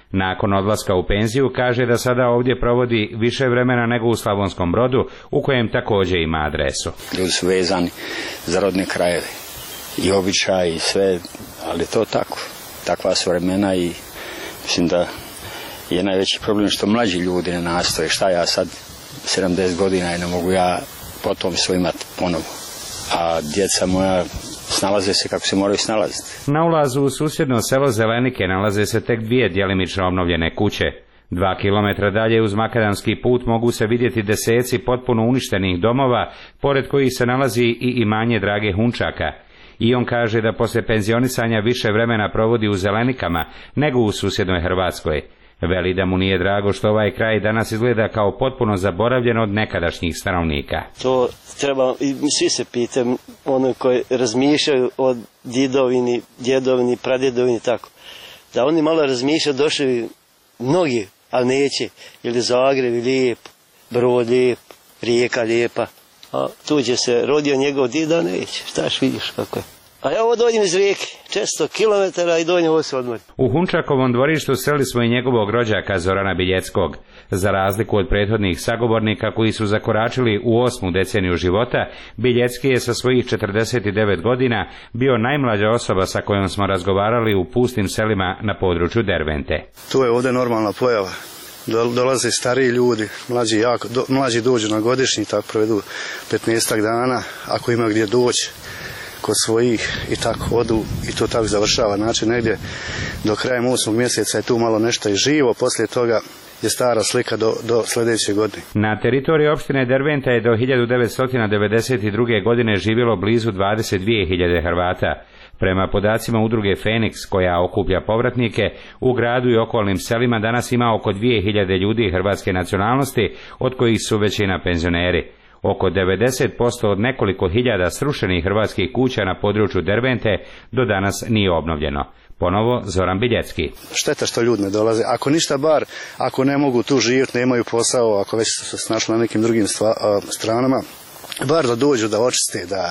Nakon odlaska u penziju kaže da sada ovdje provodi više vremena nego u Slavonskom Brodu, u kojem također ima adresu.
Ljudi su vezani za rodne krajeve i običaj i sve, ali to tako. Takva su vremena i mislim da je najveći problem što mlađi ljudi ne nastoje. Šta ja sad, sedamdeset godina i ne mogu ja potomstvo imati ponovo. A djeca moja snalaze se kako se moraju snalaziti.
Na ulazu u susjedno selo Zelenike nalaze se tek dvije djelimično obnovljene kuće. Dva kilometra dalje uz makadamski put mogu se vidjeti deseci potpuno uništenih domova, pored kojih se nalazi i imanje Drage Hunčaka. I on kaže da poslije penzionisanja više vremena provodi u Zelenikama nego u susjednoj Hrvatskoj. Veli da mu nije drago što ovaj kraj danas izgleda kao potpuno zaboravljen od nekadašnjih stanovnika.
To treba, i svi se pitaju, ono koji razmišljaju o djedovini, djedovini, pradjedovini, tako. Da oni malo razmišljaju, došli mnogi, ali neće, jer je Zagreb lijep, Brod lijep, Rijeka lijepa, a tuđe se rodio njegov djeda, neće, štaš vidiš kako je. A ja ovo dođem iz Rijeke, često kilometara i dođem ovo se odmori.
U Hunčakovom dvorištu sreli smo i njegovog rođaka Zorana Biljeckog. Za razliku od prethodnih sagovornika koji su zakoračili u osmu deceniju života, Biljecki je sa svojih četrdeset devet godina bio najmlađa osoba sa kojom smo razgovarali u pustim selima na području Dervente.
To je ovdje normalna pojava. Dolaze stariji ljudi, mlađi, jako, do, mlađi dođu na godišnji, tako provedu petnaestak dana, ako ima gdje doći kod svojih i tako odu i to tako završava. Znači negdje do kraja osmog mjeseca je tu malo nešto i živo, poslije toga je stara slika do, do sljedeće godine.
Na teritoriji opštine Derventa je do hiljadu devetsto devedeset druge. godine živjelo blizu dvadeset dvije hiljade Hrvata. Prema podacima udruge Feniks, koja okuplja povratnike, u gradu i okolnim selima danas ima oko dvije hiljade ljudi hrvatske nacionalnosti, od kojih su većina penzioneri. Oko devedeset posto od nekoliko hiljada srušenih hrvatskih kuća na području Dervente do danas nije obnovljeno. Ponovo Zoran Biljecki.
Šteta što ljudi ne dolaze. Ako ništa bar, ako ne mogu tu živjeti, nemaju posao, ako već su se našli na nekim drugim stva, a, stranama, bar da dođu, da očiste, da,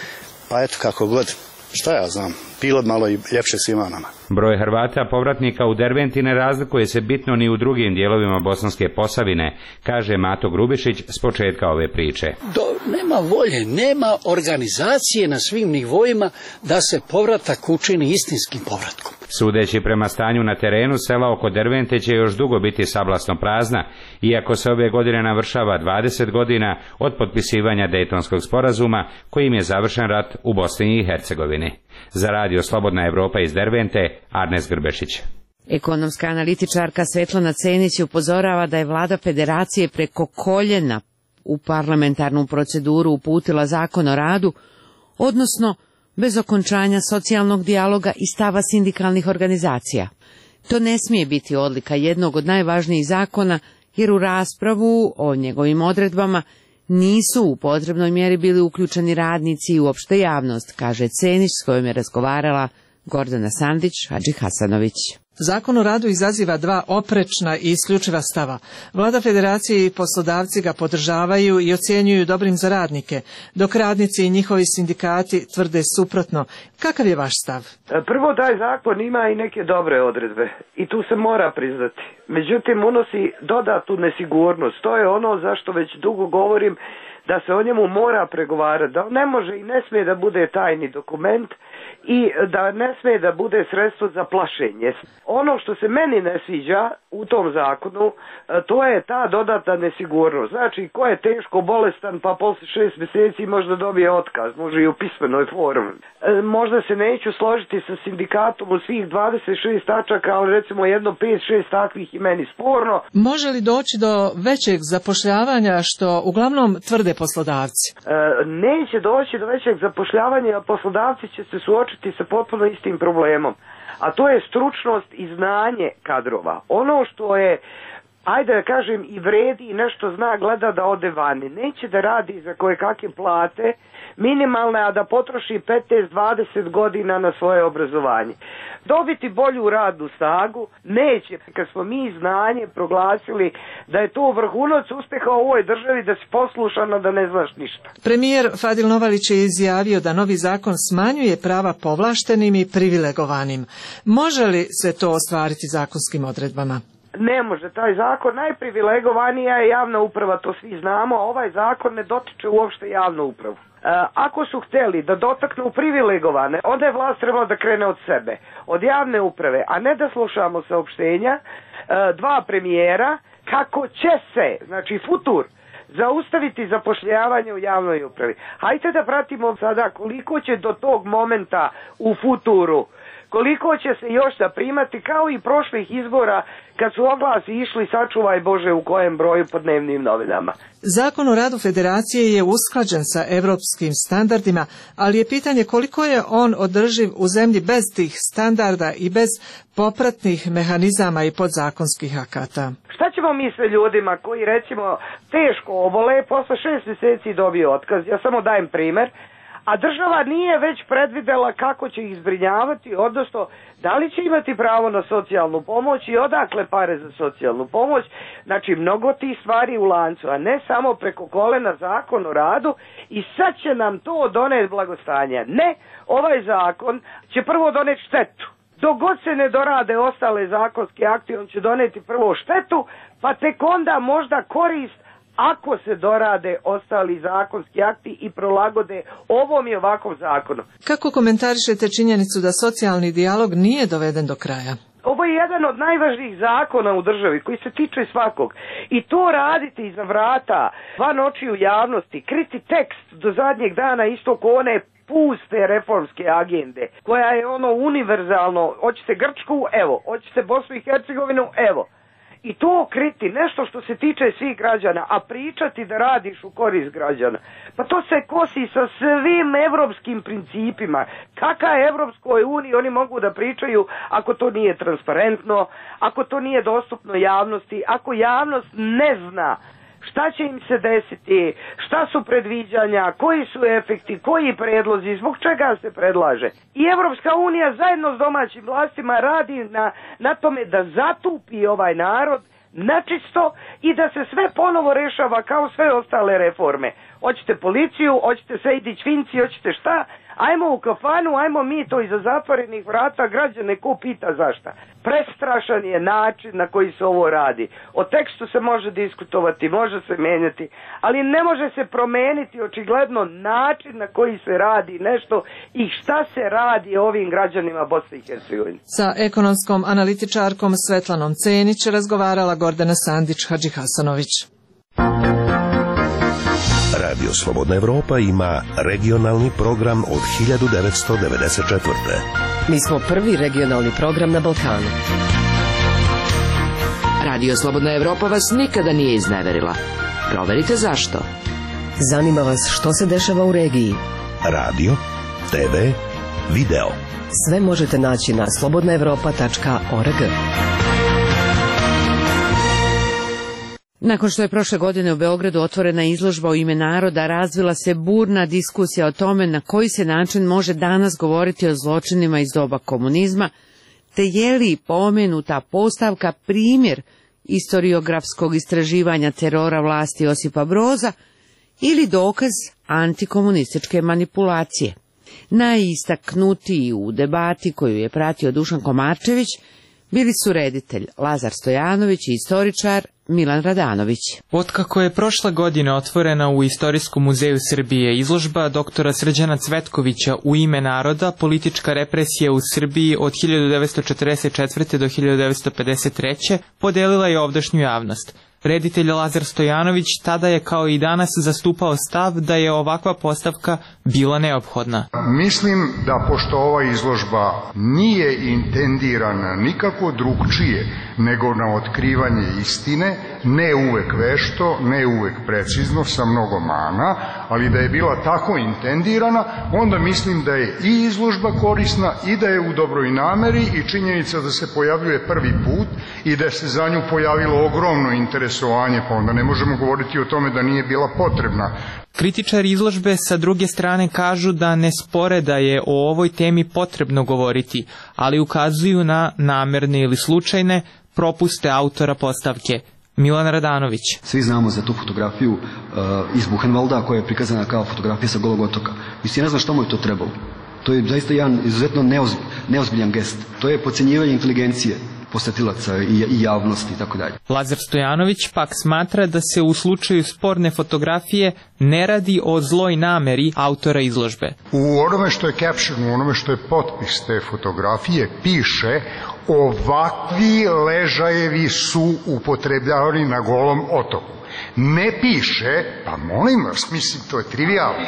pa eto kako god. Šta ja znam, bilo malo i ljepše svima nama.
Broj Hrvata povratnika u Derventi ne razlikuje se bitno ni u drugim dijelovima Bosanske Posavine, kaže Mato Grubišić s početka ove priče.
Do, nema volje, nema organizacije na svim nivoima da se povratak učini istinskim povratkom.
Sudeći prema stanju na terenu, sela oko Dervente će još dugo biti sablasno prazna, iako se ove godine navršava dvadeset godina od potpisivanja Dejtonskog sporazuma, kojim je završen rat u Bosni i Hercegovini. Za radio Slobodna Evropa iz Dervente, Arnes Grbešić.
Ekonomska analitičarka Svetlana Cenić upozorava da je vlada federacije preko koljena u parlamentarnu proceduru uputila zakon o radu, odnosno bez okončanja socijalnog dijaloga i stava sindikalnih organizacija. To ne smije biti odlika jednog od najvažnijih zakona, jer u raspravu o njegovim odredbama nisu u potrebnoj mjeri bili uključeni radnici i uopšte javnost, kaže Cenić s kojom je razgovarala Gordana Sandić, Hadži Hasanović.
Zakon o radu izaziva dva oprečna i isključiva stava. Vlada federacije i poslodavci ga podržavaju i ocjenjuju dobrim za radnike, dok radnici i njihovi sindikati tvrde suprotno. Kakav je vaš stav?
Prvo, taj zakon ima i neke dobre odredbe i tu se mora priznati. Međutim, unosi dodatnu nesigurnost. To je ono zašto već dugo govorim, da se o njemu mora pregovarati, da ne može i ne smije da bude tajni dokument i da ne smije da bude sredstvo za plašenje. Ono što se meni ne sviđa u tom zakonu, to je ta dodatna nesigurnost. Znači, ko je teško bolestan pa posle šest mjeseci možda dobije otkaz, može i u pismenoj formi. Možda se neću složiti sa sindikatom u svih dvadeset šest tačaka, ali recimo jedno pet šest takvih i meni sporno.
Može li doći do većeg zapošljavanja, što uglavnom tvrde poslodavci?
E, neće doći do većeg zapošljavanja, a poslodavci će se suočiti sa potpuno istim problemom. A to je stručnost i znanje kadrova. Ono što je, ajde da kažem, i vredi i nešto zna, gleda da ode vani. Neće da radi za koje kakve plate, minimalne, a da potroši petnaest do dvadeset godina na svoje obrazovanje. Dobiti bolju radnu snagu neće, kad smo mi znanje proglasili da je to vrhunac uspeha u ovoj državi, da si poslušana, da ne znaš ništa.
Premijer Fadil Novalić je izjavio da novi zakon smanjuje prava povlaštenim i privilegovanim. Može li se to ostvariti zakonskim odredbama?
Ne može, taj zakon, najprivilegovanija je javna uprava, to svi znamo, a ovaj zakon ne dotiče uopšte javnu upravu. E, ako su hteli da dotaknu privilegovane, onda je vlast trebala da krene od sebe, od javne uprave, a ne da slušamo saopštenja e, dva premijera kako će se, znači futur, zaustaviti zapošljavanje u javnoj upravi. Hajde da pratimo sada koliko će do tog momenta u futuru, koliko će se još zaprimati, kao i prošlih izbora kad su oglasi išli sačuvaj Bože u kojem broju po dnevnim novinama.
Zakon o radu federacije je usklađen sa evropskim standardima, ali je pitanje koliko je on održiv u zemlji bez tih standarda i bez popratnih mehanizama i podzakonskih akata.
Šta ćemo mi sve ljudima koji recimo teško obole, posle šest mjeseci dobiju otkaz, ja samo dajem primer, a država nije već predvidela kako će ih zbrinjavati, odnosno da li će imati pravo na socijalnu pomoć i odakle pare za socijalnu pomoć. Znači mnogo tih stvari u lancu, a ne samo preko kolena Zakon o radu i sad će nam to doneti blagostanje. Ne, ovaj zakon će prvo doneti štetu. Dok god se ne dorade ostale zakonske akti, on će doneti prvo štetu, pa tek onda možda korist ako se dorade ostali zakonski akti i prolagode ovom i ovakvom zakonu.
Kako komentarišete činjenicu da socijalni dijalog nije doveden do kraja?
Ovo je jedan od najvažnijih zakona u državi koji se tiče svakog. I to raditi iza vrata, van očiju javnosti, kriti tekst do zadnjeg dana isto ko one puste reformske agende, koja je ono univerzalno, hoćete Grčku, evo, hoćete Bosnu i Hercegovinu, evo. I to kriti, nešto što se tiče svih građana, a pričati da radiš u korist građana. Pa to se kosi sa svim evropskim principima. Kaka je Evropskoj uniji oni mogu da pričaju ako to nije transparentno, ako to nije dostupno javnosti, ako javnost ne zna šta će im se desiti, šta su predviđanja, koji su efekti, koji predlozi, zbog čega se predlaže. I Evropska unija zajedno s domaćim vlastima radi na, na tome da zatupi ovaj narod načisto i da se sve ponovo rešava kao sve ostale reforme. Hoćete policiju, hoćete Sejdić Finci, hoćete šta? Ajmo u kafanu, ajmo mi to iza zatvorenih vrata, građane ko pita zašta. Prestrašan je način na koji se ovo radi. O tekstu se može diskutovati, može se menjati, ali ne može se promeniti očigledno način na koji se radi nešto i šta se radi ovim građanima Bosne i Hercegovine.
Sa ekonomskom analitičarkom Svetlanom Cenić razgovarala Gordana Sandić-Hadžihasanović.
Radio Slobodna Evropa ima regionalni program od hiljadu devetsto devedeset četvrte.
Mi smo prvi regionalni program na Balkanu.
Radio Slobodna Evropa vas nikada nije izneverila. Proverite zašto.
Zanima vas što se dešava u regiji.
Radio, te ve, video.
Sve možete naći na slobodna evropa tačka org.
Nakon što je prošle godine u Beogradu otvorena izložba u ime naroda, razvila se burna diskusija o tome na koji se način može danas govoriti o zločinima iz doba komunizma, te je li pomenuta postavka primjer istoriografskog istraživanja terora vlasti Josipa Broza ili dokaz antikomunističke manipulacije. Najistaknutiji u debati koju je pratio Dušan Komarčević bili su reditelj Lazar Stojanović i istoričar Milan Radanović.
Otkako je prošle godine otvorena u Istorijskom muzeju Srbije izložba doktora Srđana Cvetkovića U ime naroda, politička represija u Srbiji od hiljadu devetsto četrdeset četvrte do hiljadu devetsto pedeset treće, podelila je ovdašnju javnost. Reditelj Lazar Stojanović tada je kao i danas zastupao stav da je ovakva postavka bila neophodna.
Mislim da pošto ova izložba nije intendirana nikako drugčije nego na otkrivanje istine, ne uvek vešto, ne uvek precizno, sa mnogo mana, ali da je bila tako intendirana, onda mislim da je i izložba korisna i da je u dobroj nameri i činjenica da se pojavljuje prvi put i da se za nju pojavilo ogromno interesovanje, pa onda ne možemo govoriti o tome da nije bila potrebna.
Kritičari izložbe sa druge strane kažu da ne spore da je o ovoj temi potrebno govoriti, ali ukazuju na namerne ili slučajne propuste autora postavke. Milan Radanović.
Svi znamo za tu fotografiju uh, iz Buchenwalda koja je prikazana kao fotografija sa Golog otoka. Mislim, ne znam šta mu je to trebalo. To je zaista jedan izuzetno neozb, neozbiljan gest. To je podcjenjivanje inteligencije posetilaca i, i javnosti i tako dalje.
Lazar Stojanović pak smatra da se u slučaju sporne fotografije ne radi o zloj nameri autora izložbe.
U onome što je caption, u onome što je potpis te fotografije piše: ovakvi ležajevi su upotrebljavani na Golom otoku. Ne piše, pa molim vas, mislim, to je trivijalno,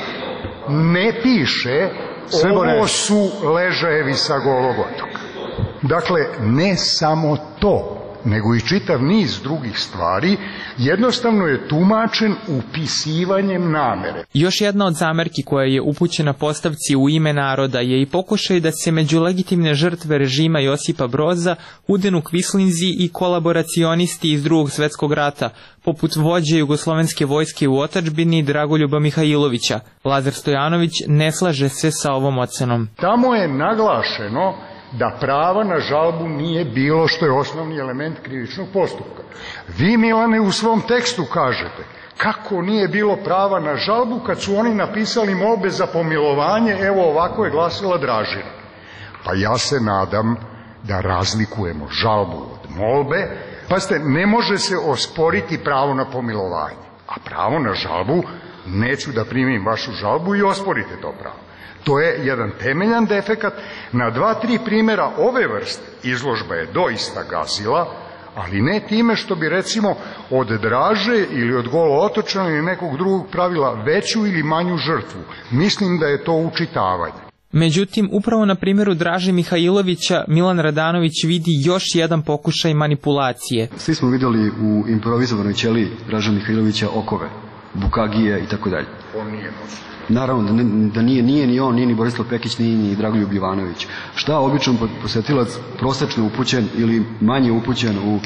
ne piše ovo su ležajevi sa Golog otoka. Dakle, ne samo to, nego i čitav niz drugih stvari, jednostavno je tumačen upisivanjem namere.
Još jedna od zamerki koja je upućena postavci U ime naroda je i pokušaj da se među legitimne žrtve režima Josipa Broza udenu kvislinzi i kolaboracionisti iz drugog svetskog rata, poput vođe jugoslovenske vojske u otadžbini Dragoljuba Mihajlovića. Lazar Stojanović ne slaže se sa ovom ocenom.
Tamo je naglašeno da prava na žalbu nije bilo, što je osnovni element krivičnog postupka. Vi, Milane, u svom tekstu kažete kako nije bilo prava na žalbu kad su oni napisali molbe za pomilovanje, evo ovako je glasila Dražina. Pa ja se nadam da razlikujemo žalbu od molbe. Pazite, ne može se osporiti pravo na pomilovanje, a pravo na žalbu, neću da primim vašu žalbu i osporite to pravo. To je jedan temeljan defekat. Na dva, tri primjera ove vrste izložba je doista gazila, ali ne time što bi recimo od Draže ili od Golo otočana ili nekog drugog pravila veću ili manju žrtvu. Mislim da je to učitavanje.
Međutim, upravo na primjeru Draže Mihajlovića Milan Radanović vidi još jedan pokušaj manipulacije.
Svi smo vidjeli u improvizovanoj ćeliji Draže Mihajlovića okove, bukagije i tako dalje.
On nije nosio.
Naravno da, ne, da nije, nije ni on, nije ni Borislav Pekić, nije ni Dragoljub Jovanović. Šta običan posjetilac, prosečno upućen ili manje upućen u,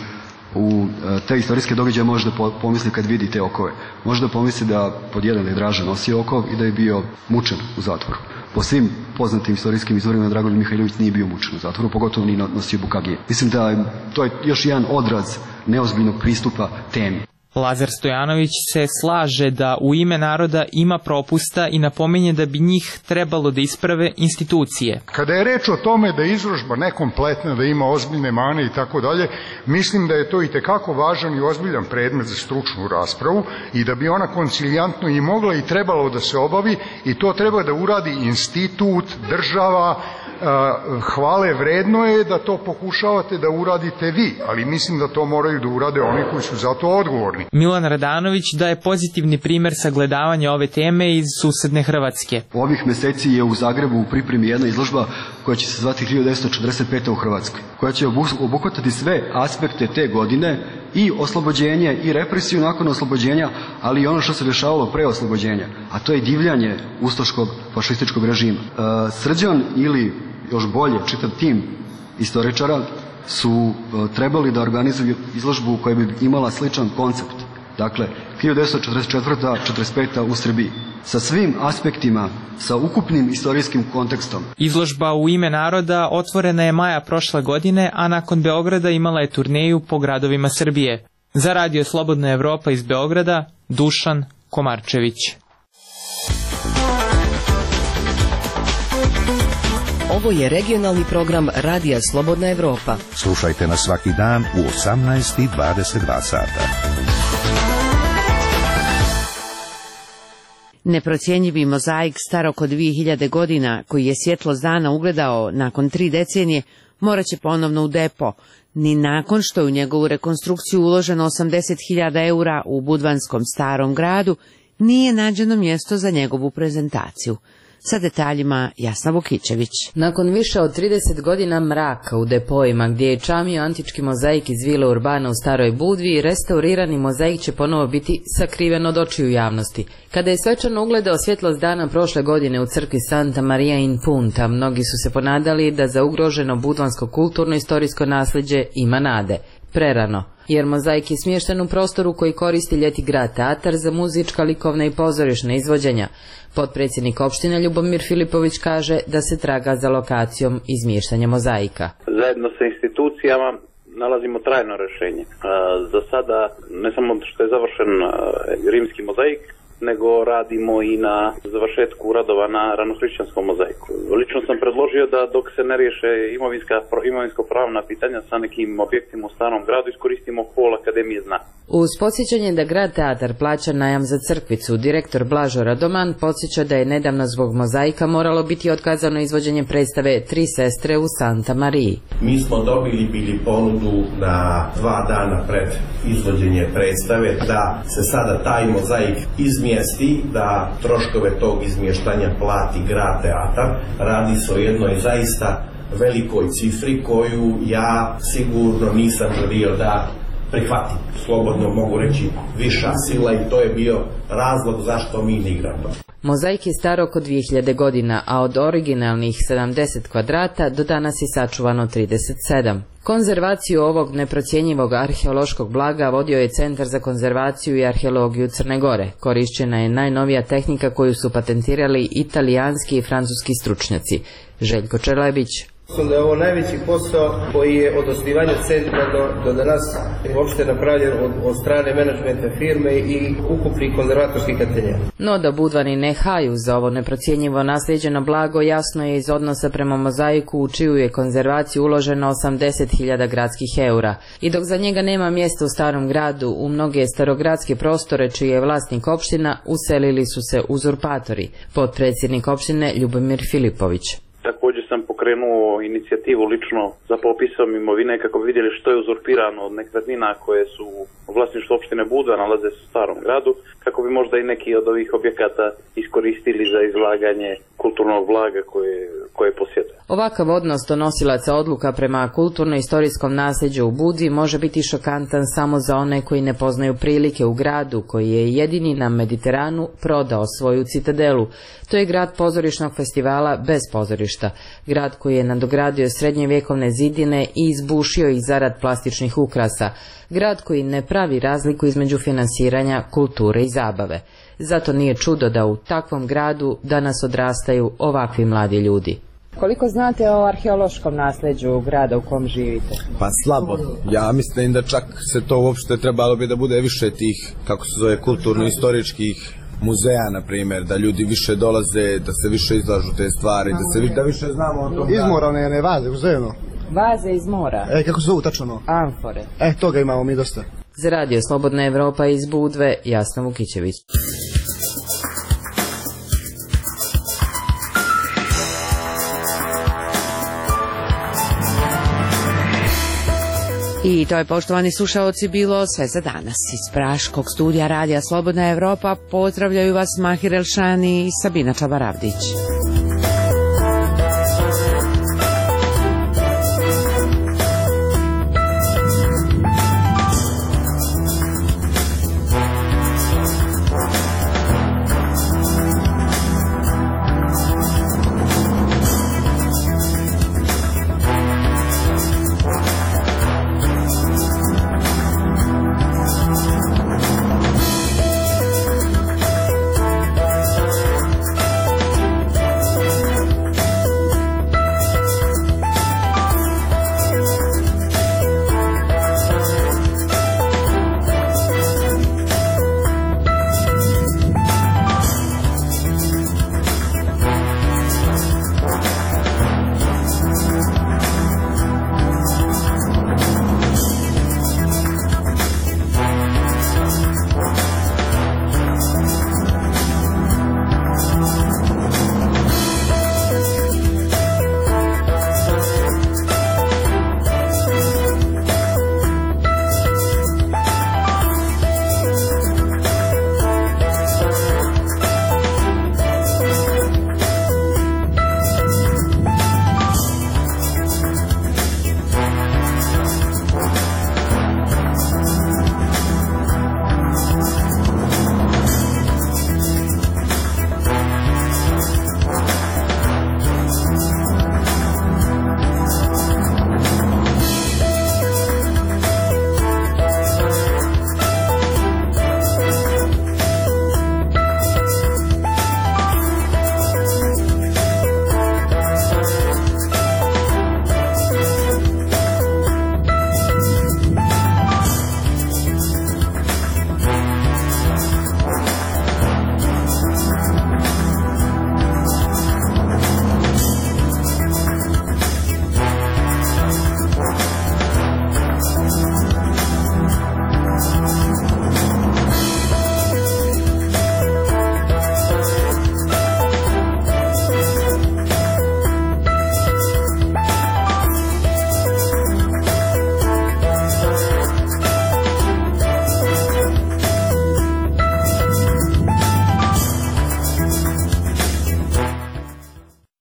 u te istorijske događaje može da pomisli kad vidi te okove? Može da pomisli da pod jedan da je Draža nosio okov i da je bio mučen u zatvoru. Po svim poznatim istorijskim izvorima Dragoljub Mihajlović nije bio mučen u zatvoru, pogotovo nije nosio bukagije. Mislim da to je još jedan odraz neozbiljnog pristupa temi.
Lazar Stojanović se slaže da U ime naroda ima propusta i napominje da bi njih trebalo da isprave institucije.
Kada je reč o tome da je izložba nekompletna, da ima ozbiljne mane i tako dalje, mislim da je to itekako važan i ozbiljan predmet za stručnu raspravu i da bi ona koncilijantno i mogla i trebalo da se obavi, i to treba da uradi institut, država. Hvale vredno je da to pokušavate da uradite vi, ali mislim da to moraju da urade oni koji su za to odgovorni.
Milan Radanović daje pozitivni primjer sagledavanja ove teme iz susedne Hrvatske.
Ovih meseci je u Zagrebu u pripremi jedna izložba koja će se zvati hiljadu devetsto četrdeset pete u Hrvatskoj, koja će obuhvatati sve aspekte te godine, i oslobođenje i represiju nakon oslobođenja, ali i ono što se dešavalo pre oslobođenja, a to je divljanje ustaškog fašističkog režima. E, Srđan ili još bolje čitav tim istoričara su e, trebali da organizuju izložbu koja bi imala sličan koncept. Dakle, hiljadu devetsto četrdeset četvrte do četrdeset pete u Srbiji. Sa svim aspektima, sa ukupnim istorijskim kontekstom.
Izložba U ime naroda otvorena je maja prošle godine, a nakon Beograda imala je turneju po gradovima Srbije. Za Radio Slobodna Evropa iz Beograda, Dušan Komarčević.
Ovo je regionalni program Radija Slobodna Evropa.
Slušajte nas svaki dan u osamnaest i dvadeset dva sata.
Neprocjenjivi mozaik star oko dvije hiljade godina, koji je svjetlost dana ugledao nakon tri decenije, morat će ponovno u depo, ni nakon što je u njegovu rekonstrukciju uloženo osamdeset hiljada eura u budvanskom starom gradu, nije nađeno mjesto za njegovu prezentaciju. Sa detaljima Jasna Vukićević.
Nakon više od trideset godina mraka u depojima gdje je čamio antički mozaik iz vile Urbana u Staroj Budvi, restaurirani mozaik će ponovo biti sakriven od očiju javnosti. Kada je svečano ugledao svjetlost dana prošle godine u crkvi Santa Maria in Punta, mnogi su se ponadali da za ugroženo budvansko kulturno-istorijsko nasljeđe ima nade. Prerano. jer mozaik je smješten u prostoru koji koristi Ljeti grad teatar za muzička, likovna i pozorišna izvođenja. Potpredsjednik opštine Ljubomir Filipović kaže da se traga za lokacijom izmještanja mozaika.
Zajedno sa institucijama nalazimo trajno rješenje. Za sada ne samo što je završen rimski mozaik, nego radimo i na završetku radova na ranohrišćanskom mozaiku. Lično sam predložio da dok se ne riješe imovinska, imovinsko-pravna pitanja sa nekim objektima u starom gradu, iskoristimo hol Akademije zna.
Uz podsjećanje da grad teatar plaća najam za crkvicu, direktor Blažo Radoman podsjeća da je nedavno zbog mozaika moralo biti otkazano izvođenje predstave Tri sestre u Santa Mariji.
Mi smo dobili bili ponudu na dva dana pred izvođenje predstave da se sada taj mozaik izmjesti, da troškove tog izmještanja plati grad teatar. Radi se o jednoj zaista velikoj cifri koju ja sigurno nisam želio da prihvatim. Slobodno mogu reći viša sila i to je bio razlog zašto mi ne igramo.
Mozaik je star oko dvije hiljade godina, a od originalnih sedamdeset kvadrata do danas je sačuvano trideset sedam. Konzervaciju ovog neprocjenjivog arheološkog blaga vodio je Centar za konzervaciju i arheologiju Crne Gore. Korišćena je najnovija tehnika koju su patentirali italijanski i francuski stručnjaci. Željko Čerlebić.
Da je ovo najveći posao koji je od osnivanja centra do, do danas uopšte napravljen od, od strane menadžmenta firme i ukupnih konzervatorskih ateljea.
No da Budvani ne haju za ovo neprocjenjivo naslijeđeno blago jasno je iz odnosa prema mozaiku u čiju je konzervaciju uloženo osamdeset hiljada gradskih eura. I dok za njega nema mjesta u starom gradu, u mnoge starogradske prostore čiji je vlasnik opština uselili su se uzurpatori. Potpredsjednik opštine Ljubomir Filipović.
Također sam pokrenuo inicijativu lično za popisom imovine kako bi vidjeli što je uzurpirano od nekretnina koje su u vlasništvu opštine Budva, nalaze se u starom gradu, kako bi možda i neki od ovih objekata iskoristili za izlaganje kulturnog blaga koje, koje posjeduje.
Ovakav odnos donosilaca odluka prema kulturno-istorijskom nasljeđu u Budvi može biti šokantan samo za one koji ne poznaju prilike u gradu koji je jedini na Mediteranu prodao svoju citadelu. To je grad pozorišnog festivala bez pozorišta, grad koji je nadogradio srednjevjekovne zidine i izbušio ih zarad plastičnih ukrasa, grad koji ne pravi razliku između finansiranja, kulture i zabave. Zato nije čudo da u takvom gradu danas odrastaju ovakvi mladi ljudi.
Koliko znate o arheološkom nasljeđu grada u kom živite?
Pa slabo. Ja mislim da čak se to uopšte trebalo bi da bude više tih, kako se zove, kulturno-istoričkih muzeja, na primjer, da ljudi više dolaze, da se više izlažu te stvari, da se da više znamo o tom.
Izmorane ne vaze, uzemno.
Vaze iz mora.
E, kako se zovu tačno?
Amfore.
E, toga imamo mi dosta.
Za radio Slobodna Evropa iz Budve, Jasna Vukićević.
I to je, poštovani slušaoci, bilo sve za danas. Iz Praškog studija radija Slobodna Evropa pozdravljaju vas Mahir Elšani i Sabina Čabaravdić.